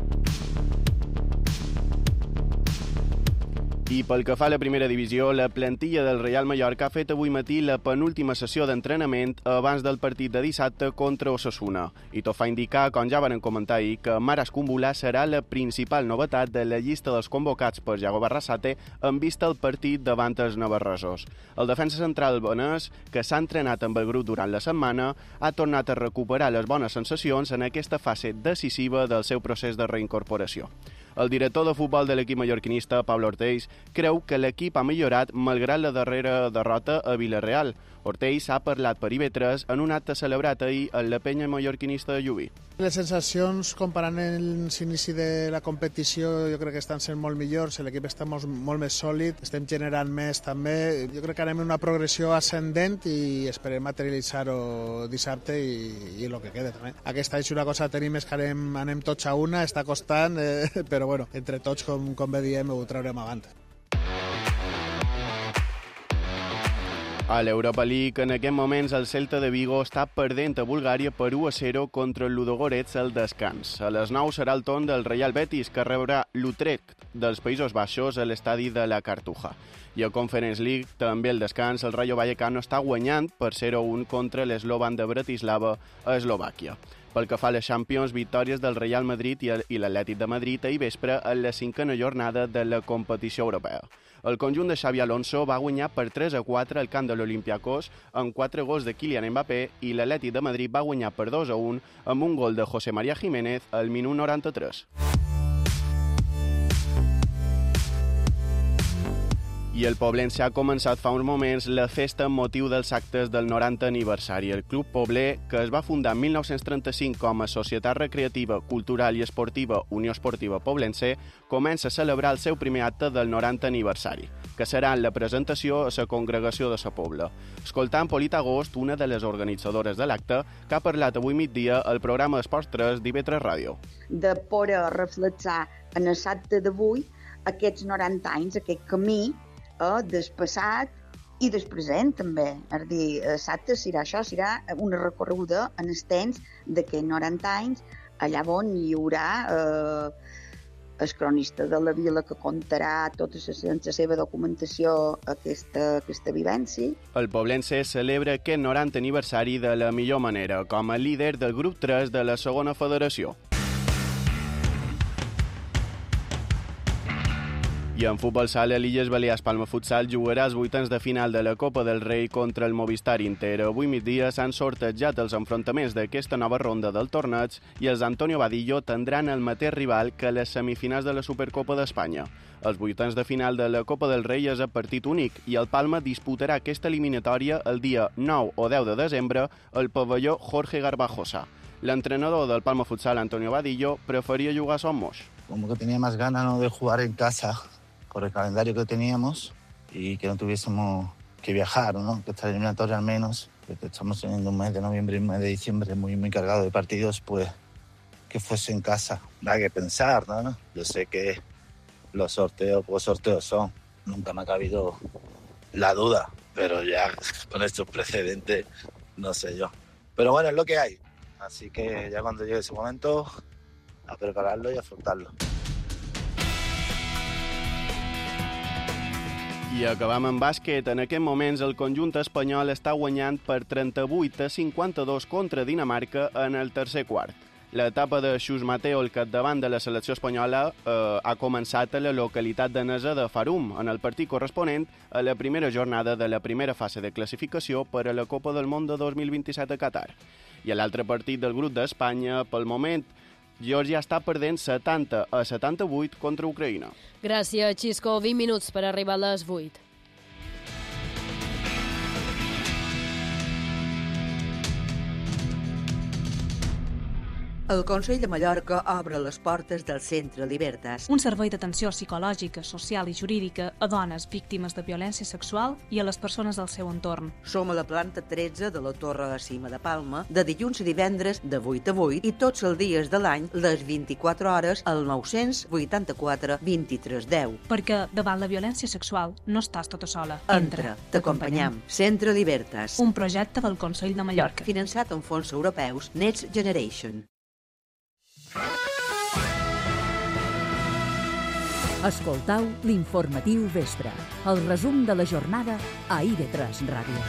I pel que fa a la primera divisió, la plantilla del Real Mallorca ha fet avui matí la penúltima sessió d'entrenament abans del partit de dissabte contra Osasuna. I tot fa indicar, com ja van comentar ahir, que Maras Kumbula serà la principal novetat de la llista dels convocats per Iago Barrasate en vista al partit davant els navarresos. El defensa central albanès, que s'ha entrenat amb el grup durant la setmana, ha tornat a recuperar les bones sensacions en aquesta fase decisiva del seu procés de reincorporació. El director de futbol de l'equip mallorquinista, Pablo Ortells, creu que l'equip ha millorat malgrat la darrera derrota a Villarreal. Ortells ha parlat per I V tres en un acte celebrat ahir a la penya mallorquinista de Llubí. Les sensacions, comparant l'inici de la competició, jo crec que estan sent molt millors, l'equip està molt, molt més sòlid, estem generant més també. Jo crec que anem en una progressió ascendent i esperem materialitzar-ho dissabte i, i el que queda també. Aquest any, si una cosa tenim és que anem, anem tots a una, està costant, eh, però bueno, entre tots, com, com bé diem, ho traurem avant. A l'Europa League, en aquests moments, el Celta de Vigo està perdent a Bulgària per u a zero contra el Ludogorets al descans. A les nou serà el torn del Real Betis, que rebrà l'Utrecht dels Països Baixos a l'estadi de la Cartuja. I a Conference League, també al descans, el Rayo Vallecano està guanyant per zero a un contra l'Slovan de Bratislava a Eslovàquia. Pel que fa a les Champions, victòries del Real Madrid i l'Atlètic de Madrid ahir vespre en la cinquena jornada de la competició europea. El conjunt de Xabi Alonso va guanyar per tres a quatre al camp de l'Olympiacos amb quatre gols de Kylian Mbappé i l'Atlètic de Madrid va guanyar per dos a un amb un gol de José María Jiménez al minut noranta-tres. I el Poblense ha començat fa uns moments la festa amb motiu dels actes del noranta aniversari. El Club Pobler, que es va fundar en mil nou-cents trenta-cinc com a Societat Recreativa, Cultural i Esportiva Unió Esportiva Poblense, comença a celebrar el seu primer acte del noranta aniversari, que serà en la presentació a la congregació de la Pobla. Escoltant Polita Agost, una de les organitzadores de l'acte, que ha parlat avui migdia al programa Esports tres d'I V tres Ràdio. De poder reflexar en l'acte d'avui aquests noranta anys, aquest camí eh, del passat i del present també. És a dir, l'acte serà això, serà una recorreguda en el temps d'aquests noranta anys, allà on hi haurà eh, el cronista de la vila que contarà tota la, la seva documentació aquesta, aquesta vivència. El Poblense celebra aquest noranta aniversari de la millor manera, com a líder del grup tres de la segona federació. I en futbol sala, l'Illes Balears Palma Futsal jugarà els vuitens de final de la Copa del Rei contra el Movistar Inter. Avui migdia s'han sortejat els enfrontaments d'aquesta nova ronda del torneig i els Antonio Vadillo tindran el mateix rival que les semifinals de la Supercopa d'Espanya. Els vuitens de final de la Copa del Rei és a partit únic i el Palma disputarà aquesta eliminatòria el dia nou o deu de desembre al pavelló Jorge Garbajosa. L'entrenador del Palma Futsal, Antonio Vadillo, preferia jugar a Somos. Como que tenía más ganas, ¿no?, de jugar en casa por el calendario que teníamos y que no tuviésemos que viajar, ¿no?, que esta eliminatoria al menos, porque estamos teniendo un mes de noviembre y un mes de diciembre muy, muy cargado de partidos, pues que fuese en casa. Hay que pensar, ¿no? Yo sé que los sorteos, pues sorteos son, nunca me ha cabido la duda, pero ya con estos precedentes, no sé yo. Pero bueno, es lo que hay, así que ya cuando llegue ese momento, a prepararlo y a afrontarlo. I acabam amb bàsquet. En aquest moments el conjunt espanyol està guanyant per trenta-vuit a cinquanta-dos contra Dinamarca en el tercer quart. L'etapa de Xus Mateo al capdavant de la selecció espanyola eh, ha començat a la localitat danesa de Farum, en el partit corresponent a la primera jornada de la primera fase de classificació per a la Copa del Món de dos mil vint-i-set a Qatar. I a l'altre partit del grup d'Espanya, pel moment, Geòrgia està perdent setanta a setanta-vuit contra Ucraïna. Gràcies, Xisco. vint minuts per arribar a les vuit. El Consell de Mallorca obre les portes del Centre Libertas. Un servei d'atenció psicològica, social i jurídica a dones víctimes de violència sexual i a les persones del seu entorn. Som a la planta tretze de la Torre de Cima de Palma, de dilluns a divendres de vuit a vuit i tots els dies de l'any, les vint-i-quatre hores, al nou-cents vuitanta-quatre vint-i-tres deu. Perquè davant la violència sexual no estàs tota sola. Entra, t'acompanyam. Centre Libertas. Un projecte del Consell de Mallorca. Finançat amb fons europeus Next Generation. Escoltau l'informatiu vespre, el resum de la jornada a I V tres Ràdio.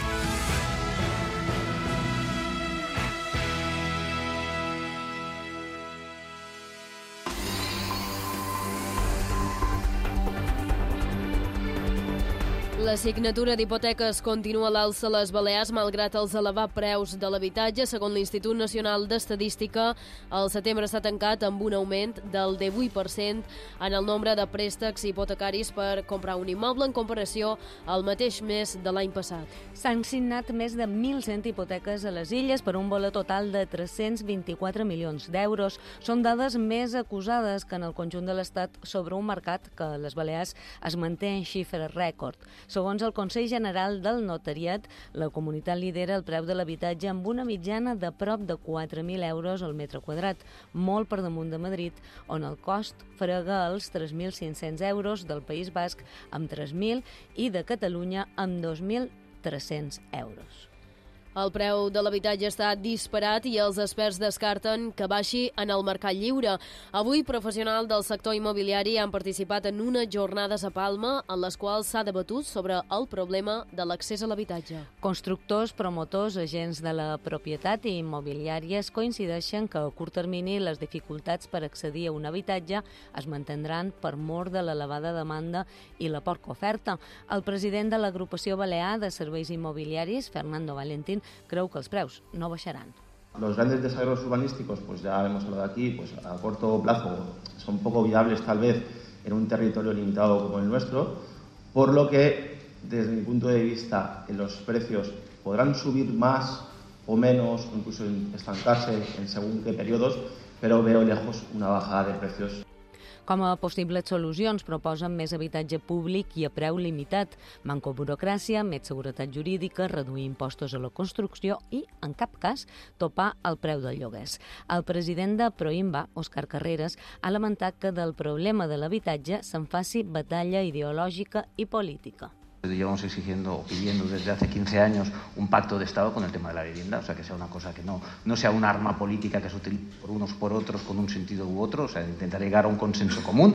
La signatura d'hipoteques continua a l'alça a les Balears malgrat els elevats preus de l'habitatge. Segons l'Institut Nacional d'Estadística, el setembre s'ha tancat amb un augment del divuit per cent en el nombre de préstecs hipotecaris per comprar un immoble en comparació al mateix mes de l'any passat. S'han signat més de mil cent hipoteques a les illes per un valor total de tres-cents vint-i-quatre milions d'euros. Són dades més acusades que en el conjunt de l'Estat sobre un mercat que a les Balears es manté en xifra rècord. Segons el Consell General del Notariat, la comunitat lidera el preu de l'habitatge amb una mitjana de prop de quatre mil euros al metre quadrat, molt per damunt de Madrid, on el cost frega els tres mil cinc-cents euros, del País Basc amb tres mil i de Catalunya amb dos mil tres-cents euros. El preu de l'habitatge està disparat i els experts descarten que baixi en el mercat lliure. Avui, professionals del sector immobiliari han participat en unes jornades a Palma en les quals s'ha debatut sobre el problema de l'accés a l'habitatge. Constructors, promotors, agents de la propietat i immobiliàries coincideixen que a curt termini les dificultats per accedir a un habitatge es mantindran per mor de l'elevada demanda i la poca oferta. El president de l'agrupació balear de serveis immobiliaris, Fernando Valentín, creu que els preus no baixaran. Los grandes desarrollos urbanísticos, pues ya hemos hablado aquí, pues a corto plazo son poco viables tal vez en un territorio limitado como el nuestro, por lo que desde mi punto de vista los precios podrán subir más o menos, o incluso estancarse en según qué periodos, pero veo lejos una bajada de precios. Com a possibles solucions proposen més habitatge públic i a preu limitat, manco burocràcia, més seguretat jurídica, reduir impostos a la construcció i, en cap cas, topar el preu del lloguers. El president de Proimba, Òscar Carreras, ha lamentat que del problema de l'habitatge se'n faci batalla ideològica i política. Llevamos exigiendo o pidiendo desde hace quince años un pacto de Estado con el tema de la vivienda, o sea, que sea una cosa que no, no sea un arma política que se utilice por unos por otros con un sentido u otro, o sea, intentar llegar a un consenso común.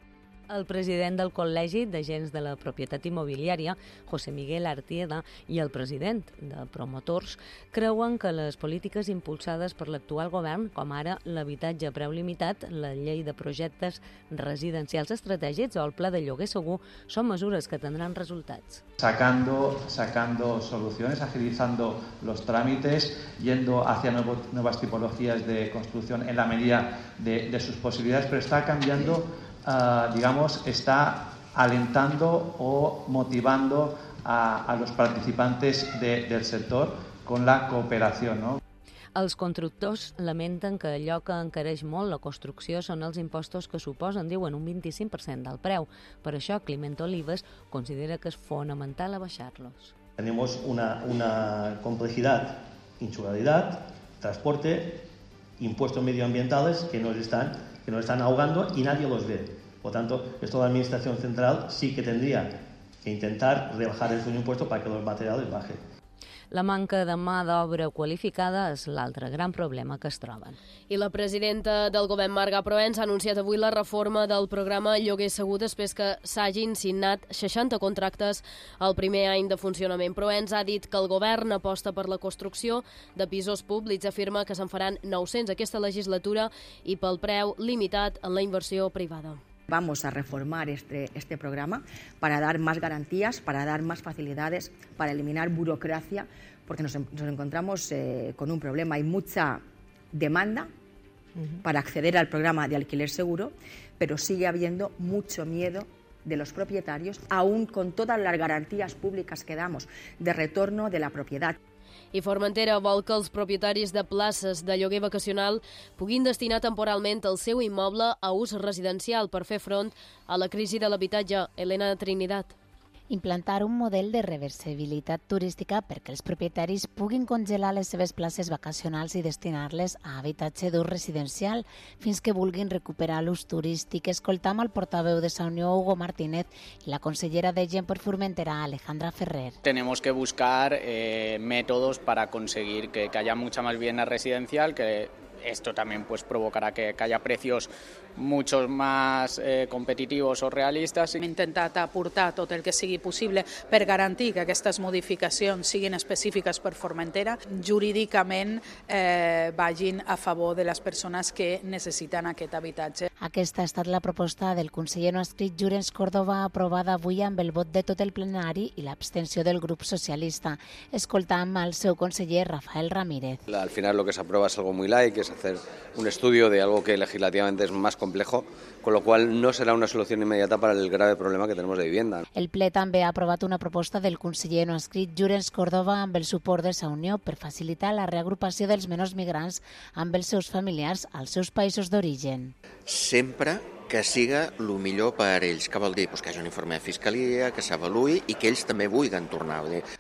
El president del Col·legi d'Agents de la Propietat Immobiliària, José Miguel Artieda, i el president de Promotors creuen que les polítiques impulsades per l'actual govern, com ara l'habitatge a preu limitat, la llei de projectes residencials estratègics o el pla de lloguer segur, són mesures que tindran resultats. Sacando, sacando soluciones, agilizando los trámites, yendo hacia nuevo, nuevas tipologías de construcción en la medida de, de sus posibilidades, pero está cambiando. Uh, digamos, está alentando o motivando a, a los participantes de, del sector con la cooperación, ¿no? Els constructors lamenten que allò que encareix molt la construcció són els impostos que suposen, diuen, un vint-i-cinc per cent del preu. Per això, Climent Olives considera que és fonamental abaixar-los. Tenemos una, una complejidad, insularidad, transporte, impuestos medioambientales que nos están, que nos están ahogando y nadie los ve. Por tanto, esto la Administración Central sí que tendría que intentar rebajar el impuesto para que los materiales bajen. La manca de mà d'obra qualificada és l'altre gran problema que es troben. I la presidenta del govern, Marga Proens, ha anunciat avui la reforma del programa Lloguer Segur després que s'hagin signat seixanta contractes al primer any de funcionament. Proens ha dit que el govern aposta per la construcció de pisos públics, afirma que se'n faran nou-cents aquesta legislatura i pel preu limitat en la inversió privada. Vamos a reformar este, este programa para dar más garantías, para dar más facilidades, para eliminar burocracia, porque nos, nos encontramos eh, con un problema. Hay mucha demanda uh-huh. para acceder al programa de alquiler seguro, pero sigue habiendo mucho miedo de los propietarios, aún con todas las garantías públicas que damos de retorno de la propiedad. I Formentera vol que els propietaris de places de lloguer vacacional puguin destinar temporalment el seu immoble a ús residencial per fer front a la crisi de l'habitatge. Elena Trinidad. Implantar un model de reversibilitat turística perquè els propietaris puguin congelar les seves places vacacionals i destinar-les a habitatge d'ús residencial fins que vulguin recuperar l'ús turístic. Escoltam el portaveu de Sa Unió, Hugo Martínez, i la consellera de Gent per Formentera, Alejandra Ferrer. Tenemos que buscar eh, métodos para conseguir que, que haya mucha más vivienda residencial, que esto también pues provocará que, que haya precios mucho más eh, competitivos o realistes. Hem intentat aportar tot el que sigui possible per garantir que aquestes modificacions siguin específiques per Formentera, jurídicament eh, vagin a favor de les persones que necessiten aquest habitatge. Aquesta ha estat la proposta del conseller no adscrit Llorenç Córdoba, aprovada avui amb el vot de tot el plenari i l'abstenció del grup socialista. Escoltam al seu conseller Rafael Ramírez. Al final lo que se aprueba es algo muy light, que es hacer un estudio de algo que legislativamente es más complejo, con lo cual no será una solución inmediata para el grave problema que tenemos de vivienda. El ple també ha aprovat una proposta del conseller no adscrit Llorenç Córdoba amb el suport de Sa Unió per facilitar la reagrupació dels menors migrants amb els seus familiars als seus països d'origen. Sempre que siga el millor per a ells, que vol dir pues, que hi hagi un informe de fiscalia, que s'avaluï i que ells també vulguin tornar.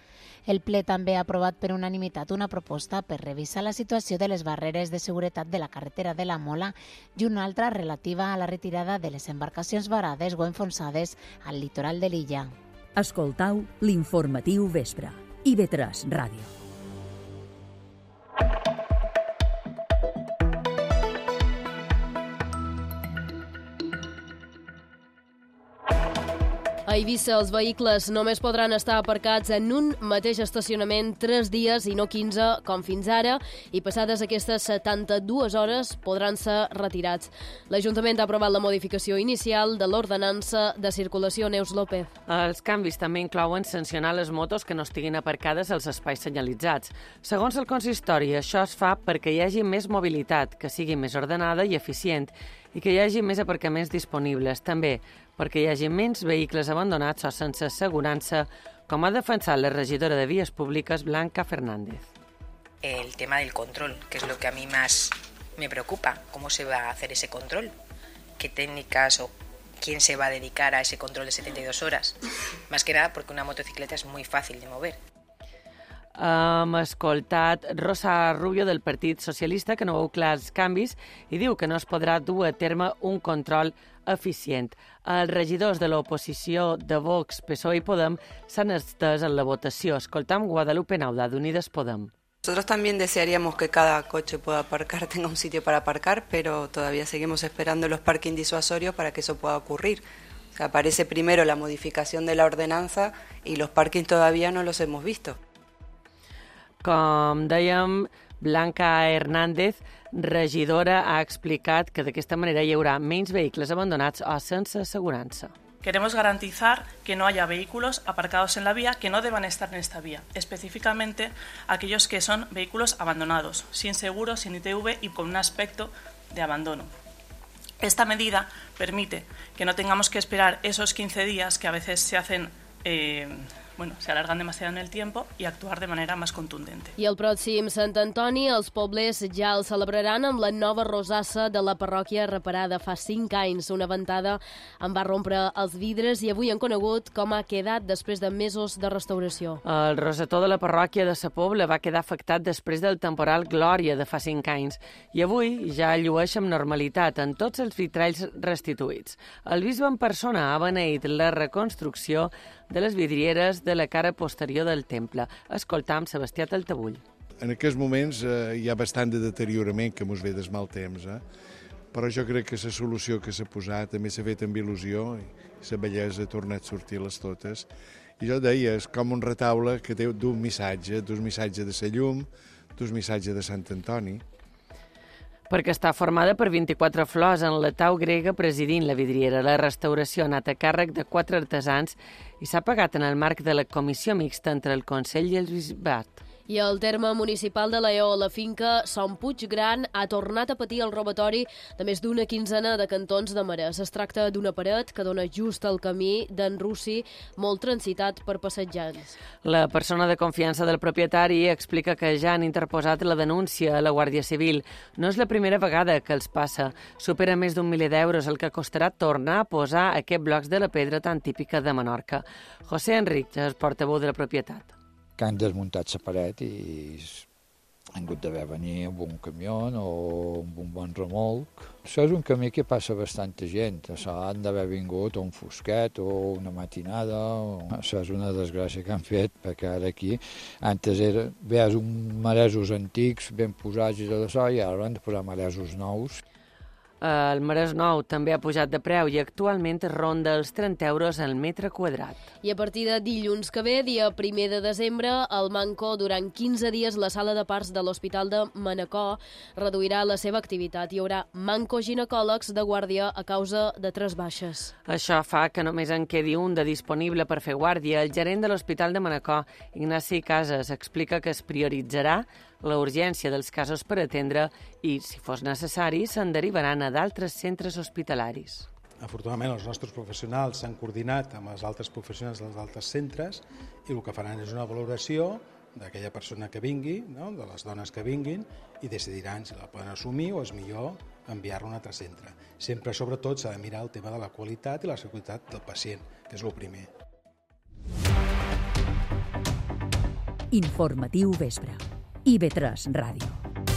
El ple també ha aprovat per unanimitat una proposta per revisar la situació de les barreres de seguretat de la carretera de la Mola i una altra relativa a la retirada de les embarcacions varades o enfonsades al litoral de l'illa. Escoltau l'informatiu vespre. I V tres Ràdio. A Eivissa, els vehicles només podran estar aparcats en un mateix estacionament tres dies i no quinze, com fins ara, i passades aquestes setanta-dues hores podran ser retirats. L'Ajuntament ha aprovat la modificació inicial de l'ordenança de circulació. Neus López. Els canvis també inclouen sancionar les motos que no estiguin aparcades als espais senyalitzats. Segons el consistori, això es fa perquè hi hagi més mobilitat, que sigui més ordenada i eficient, i que hi hagi més aparcaments disponibles. També perquè hi hagi menys vehicles abandonats o sense assegurança, com ha defensat la regidora de Vías Públicas, Blanca Fernández. El tema del control, que es lo que a mí más me preocupa. ¿Cómo se va a hacer ese control? ¿Qué técnicas o quién se va a dedicar a ese control de setenta y dos horas? Más que nada porque una motocicleta es muy fácil de mover. Hem escoltat Rosa Rubio del Partit Socialista, que no veu clars canvis i diu que no es podrà dur a terme un control eficient. Els regidors de l'oposició de Vox, P S O E i Podem s'han estès en la votació. Escoltam Guadalupe Nauda, d'Unides Podem. Nosotros también desearíamos que cada coche pueda aparcar, tenga un sitio para aparcar, pero todavía seguimos esperando los parking disuasorios para que eso pueda ocurrir. Aparece primero la modificación de la ordenanza y los parkings todavía no los hemos visto. Com dèiem, Blanca Hernández, regidora, ha explicat que d'aquesta manera hi haurà menys vehicles abandonats o sense assegurança. Queremos garantizar que no haya vehículos aparcados en la vía que no deban estar en esta vía, específicamente aquellos que son vehículos abandonados, sin seguro, sin I T V y con un aspecto de abandono. Esta medida permite que no tengamos que esperar esos quince días que a veces se hacen, eh, bueno, se alargan demasiado en el tiempo y actuar de manera más contundente. I el pròxim Sant Antoni, els pobles ja el celebraran amb la nova rosassa de la parròquia reparada fa cinc anys. Una ventada en va rompre els vidres i avui han conegut com ha quedat després de mesos de restauració. El rosetó de la parròquia de Sa Pobla va quedar afectat després del temporal Glòria de fa cinc anys i avui ja llueix amb normalitat en tots els vitralls restituïts. El bisbe en persona ha beneït la reconstrucció de les vidrieres de la cara posterior del temple. Escoltam Sebastià Taltabull. En aquests moments eh, hi ha bastant de deteriorament que mos ve des mal temps, eh? Però jo crec que la solució que s'ha posat també s'ha fet amb il·lusió i la bellesa ha tornat a sortir les totes. I jo deia, és com un retaule que té d'un missatge, d'un missatge de la llum, d'un missatge de Sant Antoni. Perquè està formada per vint-i-quatre flors en la tau grega presidint la vidriera. La restauració ha anat a càrrec de quatre artesans i s'ha pagat en el marc de la comissió mixta entre el Consell i el Bisbat. I el terme municipal de Lleó, la finca Son Puig Gran, ha tornat a patir el robatori de més d'una quinzena de cantons de marès. Es tracta d'una paret que dona just al camí d'en Russi, molt transitat per passejants. La persona de confiança del propietari explica que ja han interposat la denúncia a la Guàrdia Civil. No és la primera vegada que els passa. Supera més d'un miler d'euros el que costarà tornar a posar aquests blocs de la pedra tan típica de Menorca. José Enric, el portaveu de la propietat. Que han desmuntat la paret i han hagut d'haver venir amb un camió o amb un bon remolc. Això és un camí que passa bastanta gent. Això han d'haver vingut o un fosquet o una matinada. O... Això és una desgràcia que han fet, perquè ara aquí antes era, veies uns maresos antics ben posats i tot això, i ara han de posar maresos nous. El marès nou també ha pujat de preu i actualment ronda els trenta euros al metre quadrat. I a partir de dilluns que ve, dia primer de desembre, el Manco, durant quinze dies, la sala de parts de l'Hospital de Manacor reduirà la seva activitat. Hi haurà manco-ginecòlegs de guàrdia a causa de tres baixes. Això fa que només en quedi un de disponible per fer guàrdia. El gerent de l'Hospital de Manacor, Ignasi Casas, explica que es prioritzarà la urgència dels casos per atendre i, si fos necessari, se'n derivaran a d'altres centres hospitalaris. Afortunadament, els nostres professionals s'han coordinat amb els altres professionals dels altres centres i el que faran és una valoració d'aquella persona que vingui, no? De les dones que vinguin, i decidiran si la poden assumir o és millor enviar-la a un altre centre. Sempre, sobretot, s'ha de mirar el tema de la qualitat i la seguretat del pacient, que és el primer. Informatiu Vespre. I ve tres Ràdio.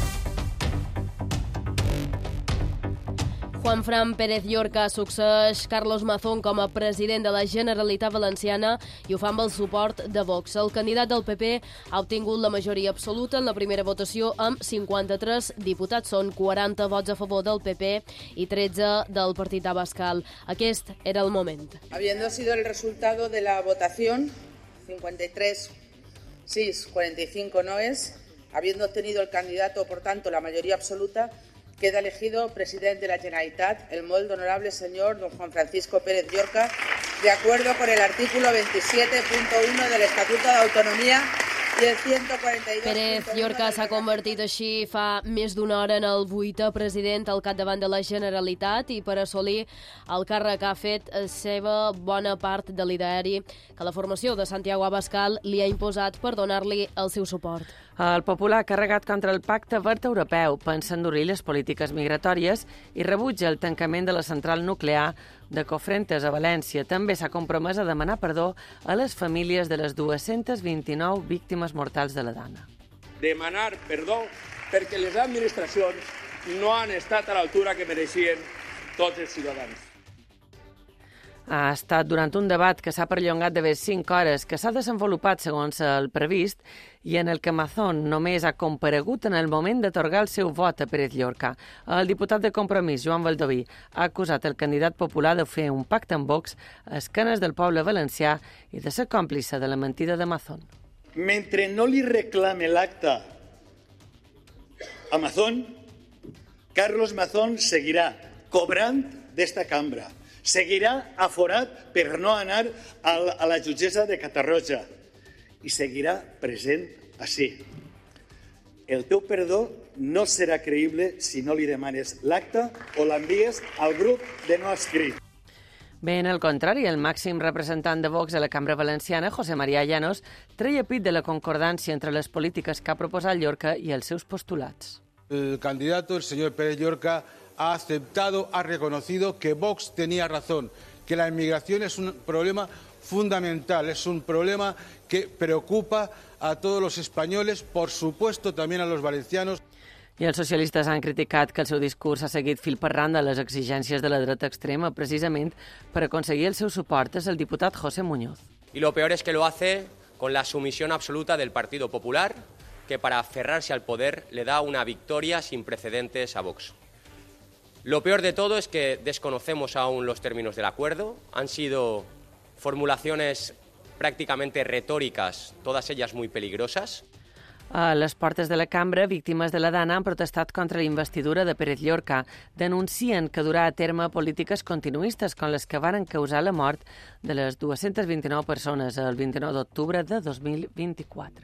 Juanfran Pérez Llorca succeeix Carlos Mazón com a president de la Generalitat Valenciana i ho fa amb el suport de Vox. El candidat del P P ha obtingut la majoria absoluta en la primera votació amb cinquanta-tres diputats. Són quaranta vots a favor del P P i tretze del Partit Abascal. Aquest era el moment. Habiendo sido el resultado de la votación, cincuenta y tres sís, cuarenta y cinco noes, habiendo obtenido el candidato, por tanto, la mayoría absoluta, queda elegido presidente de la Generalitat el molt honorable señor don Juan Francisco Pérez Llorca, de acuerdo con el artículo veintisiete punto uno del Estatuto de Autonomía i el ciento cuarenta y dos. Pérez Llorca s'ha convertit així fa més d'una hora en el vuitè president al capdavant de la Generalitat i per assolir el càrrec ha fet seva bona part de l'ideari que la formació de Santiago Abascal li ha imposat per donar-li el seu suport. El Popular ha carregat contra el Pacte Verd Europeu, pensa endurir les polítiques migratòries i rebutja el tancament de la central nuclear de Cofrentes a València. També s'ha compromès a demanar perdó a les famílies de les dues-centes vint-i-nou víctimes mortals de la Dana. Demanar perdó perquè les administracions no han estat a l'altura que mereixien tots els ciutadans. Ha estat durant un debat que s'ha perllongat de més cinc hores, que s'ha desenvolupat segons el previst i en el que Mazón només ha comparegut en el moment d'atorgar el seu vot a Pérez Llorca. El diputat de Compromís, Joan Baldoví, ha acusat el candidat popular de fer un pacte amb Vox a esquenes del poble valencià i de ser còmplice de la mentida de Mazón. Mentre no li reclame l'acta a Mazón, Carlos Mazón seguirà cobrant d'esta cambra. Seguirà aforat per no anar a la jutgessa de Catarroja i seguirà present ací. El teu perdó no serà creïble si no li demanes l'acta o l'envies al grup de no escrit. Ben al contrari, el màxim representant de Vox a la Cambra Valenciana, José María Llanos, treia pit de la concordància entre les polítiques que ha proposat Llorca i els seus postulats. El candidato, el señor Pérez Llorca, ha aceptado, ha reconocido que Vox tenía razón, que la inmigración es un problema fundamental, es un problema que preocupa a todos los españoles, por supuesto también a los valencianos. I els socialistes han criticat que el seu discurs ha seguit fil per randa les exigències de la dreta extrema, precisament per aconseguir el seu suport, és el diputat José Muñoz. Y lo peor es que lo hace con la sumisión absoluta del Partido Popular, que para aferrarse al poder le da una victoria sin precedentes a Vox. Lo peor de todo es que desconocemos aún los términos del acuerdo. Han sido formulaciones prácticamente retóricas, todas ellas muy peligrosas. A les portes de la cambra, víctimes de la Dana han protestat contra la investidura de Pérez Llorca. Denuncien que durà a terme polítiques continuistes com les que varen causar la mort de les dues-centes vint-i-nou persones el vint-i-nou d'octubre de dos mil vint-i-quatre.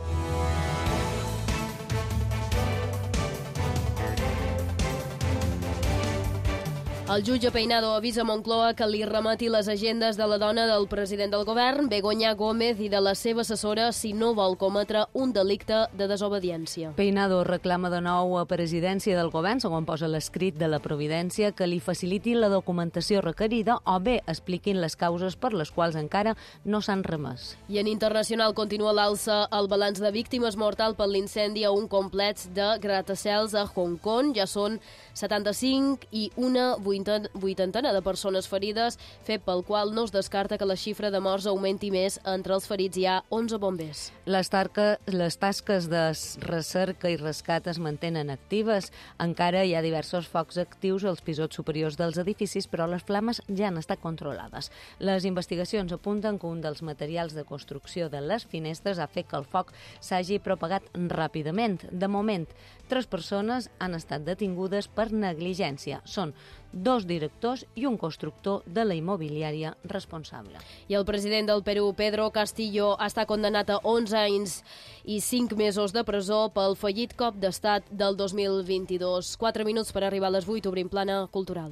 El jutge Peinado avisa a Moncloa que li remeti les agendes de la dona del president del govern, Begoña Gómez, i de la seva assessora si no vol cometre un delicte de desobediència. Peinado reclama de nou a presidència del govern, segons posa l'escrit de la Providència, que li faciliti la documentació requerida o bé expliquin les causes per les quals encara no s'han remès. I en internacional continua l'alça el balanç de víctimes mortal per l'incendi a un complex de gratacels a Hong Kong. Ja són setanta-cinc i una vuitantena de persones ferides, fet pel qual no es descarta que la xifra de morts augmenti més. Entre els ferits hi ha onze bombers. Les, tarca, les tasques de recerca i rescat es mantenen actives. Encara hi ha diversos focs actius als pisos superiors dels edificis, però les flames ja han estat controlades. Les investigacions apunten que un dels materials de construcció de les finestres ha fet que el foc s'hagi propagat ràpidament. De moment, tres persones han estat detingudes per negligència. Són dos directors i un constructor de la immobiliària responsable. I el president del Perú, Pedro Castillo, està condenat a onze anys i cinc mesos de presó pel fallit cop d'estat del dos mil vint-i-dos. Quatre minuts per arribar a les vuit, obrim plana cultural.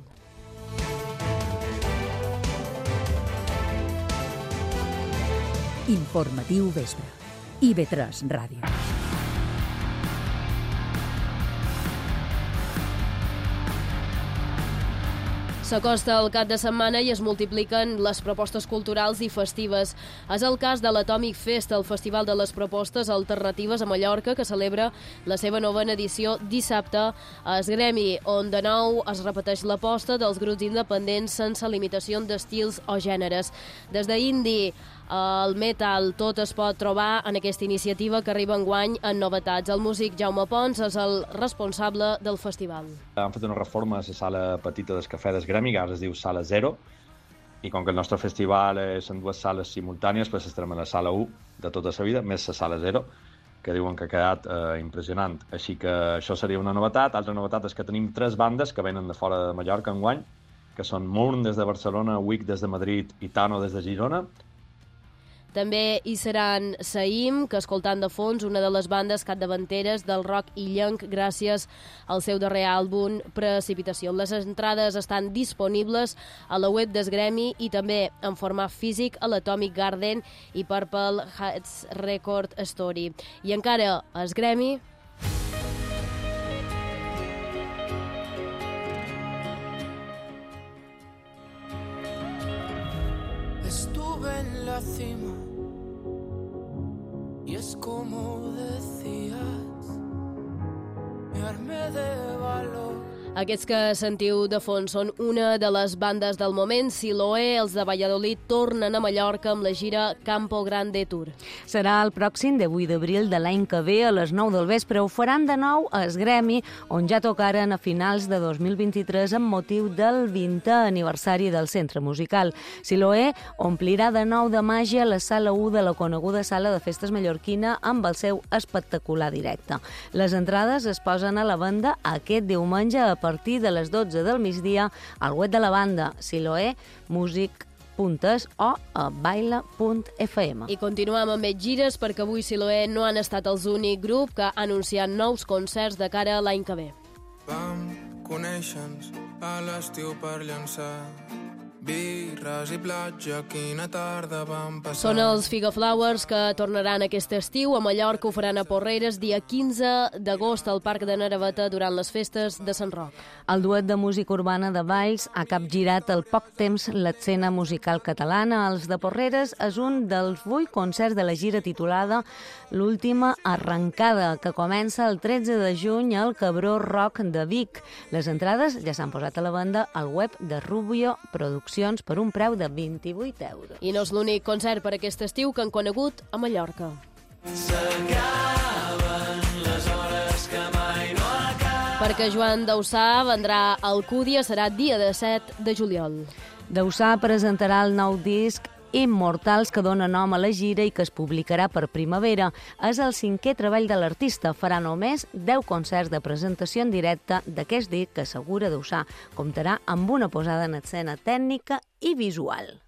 Informatiu vespre. I ve tres Ràdio. S'acosta el cap de setmana i es multipliquen les propostes culturals i festives. És el cas de l'Atomic Fest, el festival de les propostes alternatives a Mallorca, que celebra la seva novena edició dissabte a Esgremi, on de nou es repeteix l'aposta dels grups independents sense limitació d'estils o gèneres. Des d'indie al metal, tot es pot trobar en aquesta iniciativa que arriba enguany en novetats. El músic Jaume Pons és el responsable del festival. Han fet una reforma a la sala petita del Cafè d'Esgremi, que ara es diu Sala Zero, i com que el nostre festival són dues sales simultànies, doncs estarem a la sala u de tota la vida, més la sala zero, que diuen que ha quedat eh, impressionant. Així que això seria una novetat. Altra novetat és que tenim tres bandes que venen de fora de Mallorca enguany, que són Mourn des de Barcelona, Wick des de Madrid i Tano des de Girona. També hi seran Saïm, que escoltant de fons, una de les bandes capdavanteres del rock illenc gràcies al seu darrer àlbum Precipitació. Les entrades estan disponibles a la web d'Esgremi i també en format físic a l'Atomic Garden i Purple Hats Record Story. I encara a Esgremi... Estuve en la cima y es como decías, me armé de valor. Aquests que sentiu de fons són una de les bandes del moment. Siloé, els de Valladolid, tornen a Mallorca amb la gira Campo Grande Tour. Serà el pròxim divuit d'abril de l'any que ve a les nou del vespre. Ho faran de nou a Esgremi, on ja tocaren a finals de dos mil vint-i-tres amb motiu del vintè aniversari del centre musical. Siloé omplirà de nou de màgia la sala u de la coneguda sala de festes mallorquina amb el seu espectacular directe. Les entrades es posen a la venda aquest diumenge a partir de les dotze del migdia al web de la banda Siloé Music o a baila punt f m. I continuem amb més gires perquè avui Siloé no han estat els únic grup que ha anunciat nous concerts de cara a l'any que ve. Vam conèixer-nos a l'estiu per llançar birres i platja, quina tarda vam passar. Són els Figaflowers que tornaran aquest estiu. A Mallorca ho faran a Porreres dia quinze d'agost al Parc de Naraveta durant les festes de Sant Roc. El duet de música urbana de Valls ha capgirat al poc temps l'escena musical catalana. Els de Porreres és un dels vuit concerts de la gira titulada L'última arrencada, que comença el tretze de juny al Cabró Rock de Vic. Les entrades ja s'han posat a la venda al web de Rubio Produccions per un preu de vint-i-vuit euros. I no és l'únic concert per aquest estiu que han conegut a Mallorca. S'acaben les hores que mai no acaben. Perquè Joan Dausà vendrà a Alcúdia, serà dia disset de juliol. Dausà presentarà el nou disc Immortals, que dona nom a la gira i que es publicarà per primavera. És el cinquè treball de l'artista. Farà només deu concerts de presentació en directe d'aquest disc que assegura Dausà comptarà amb una posada en escena tècnica i visual.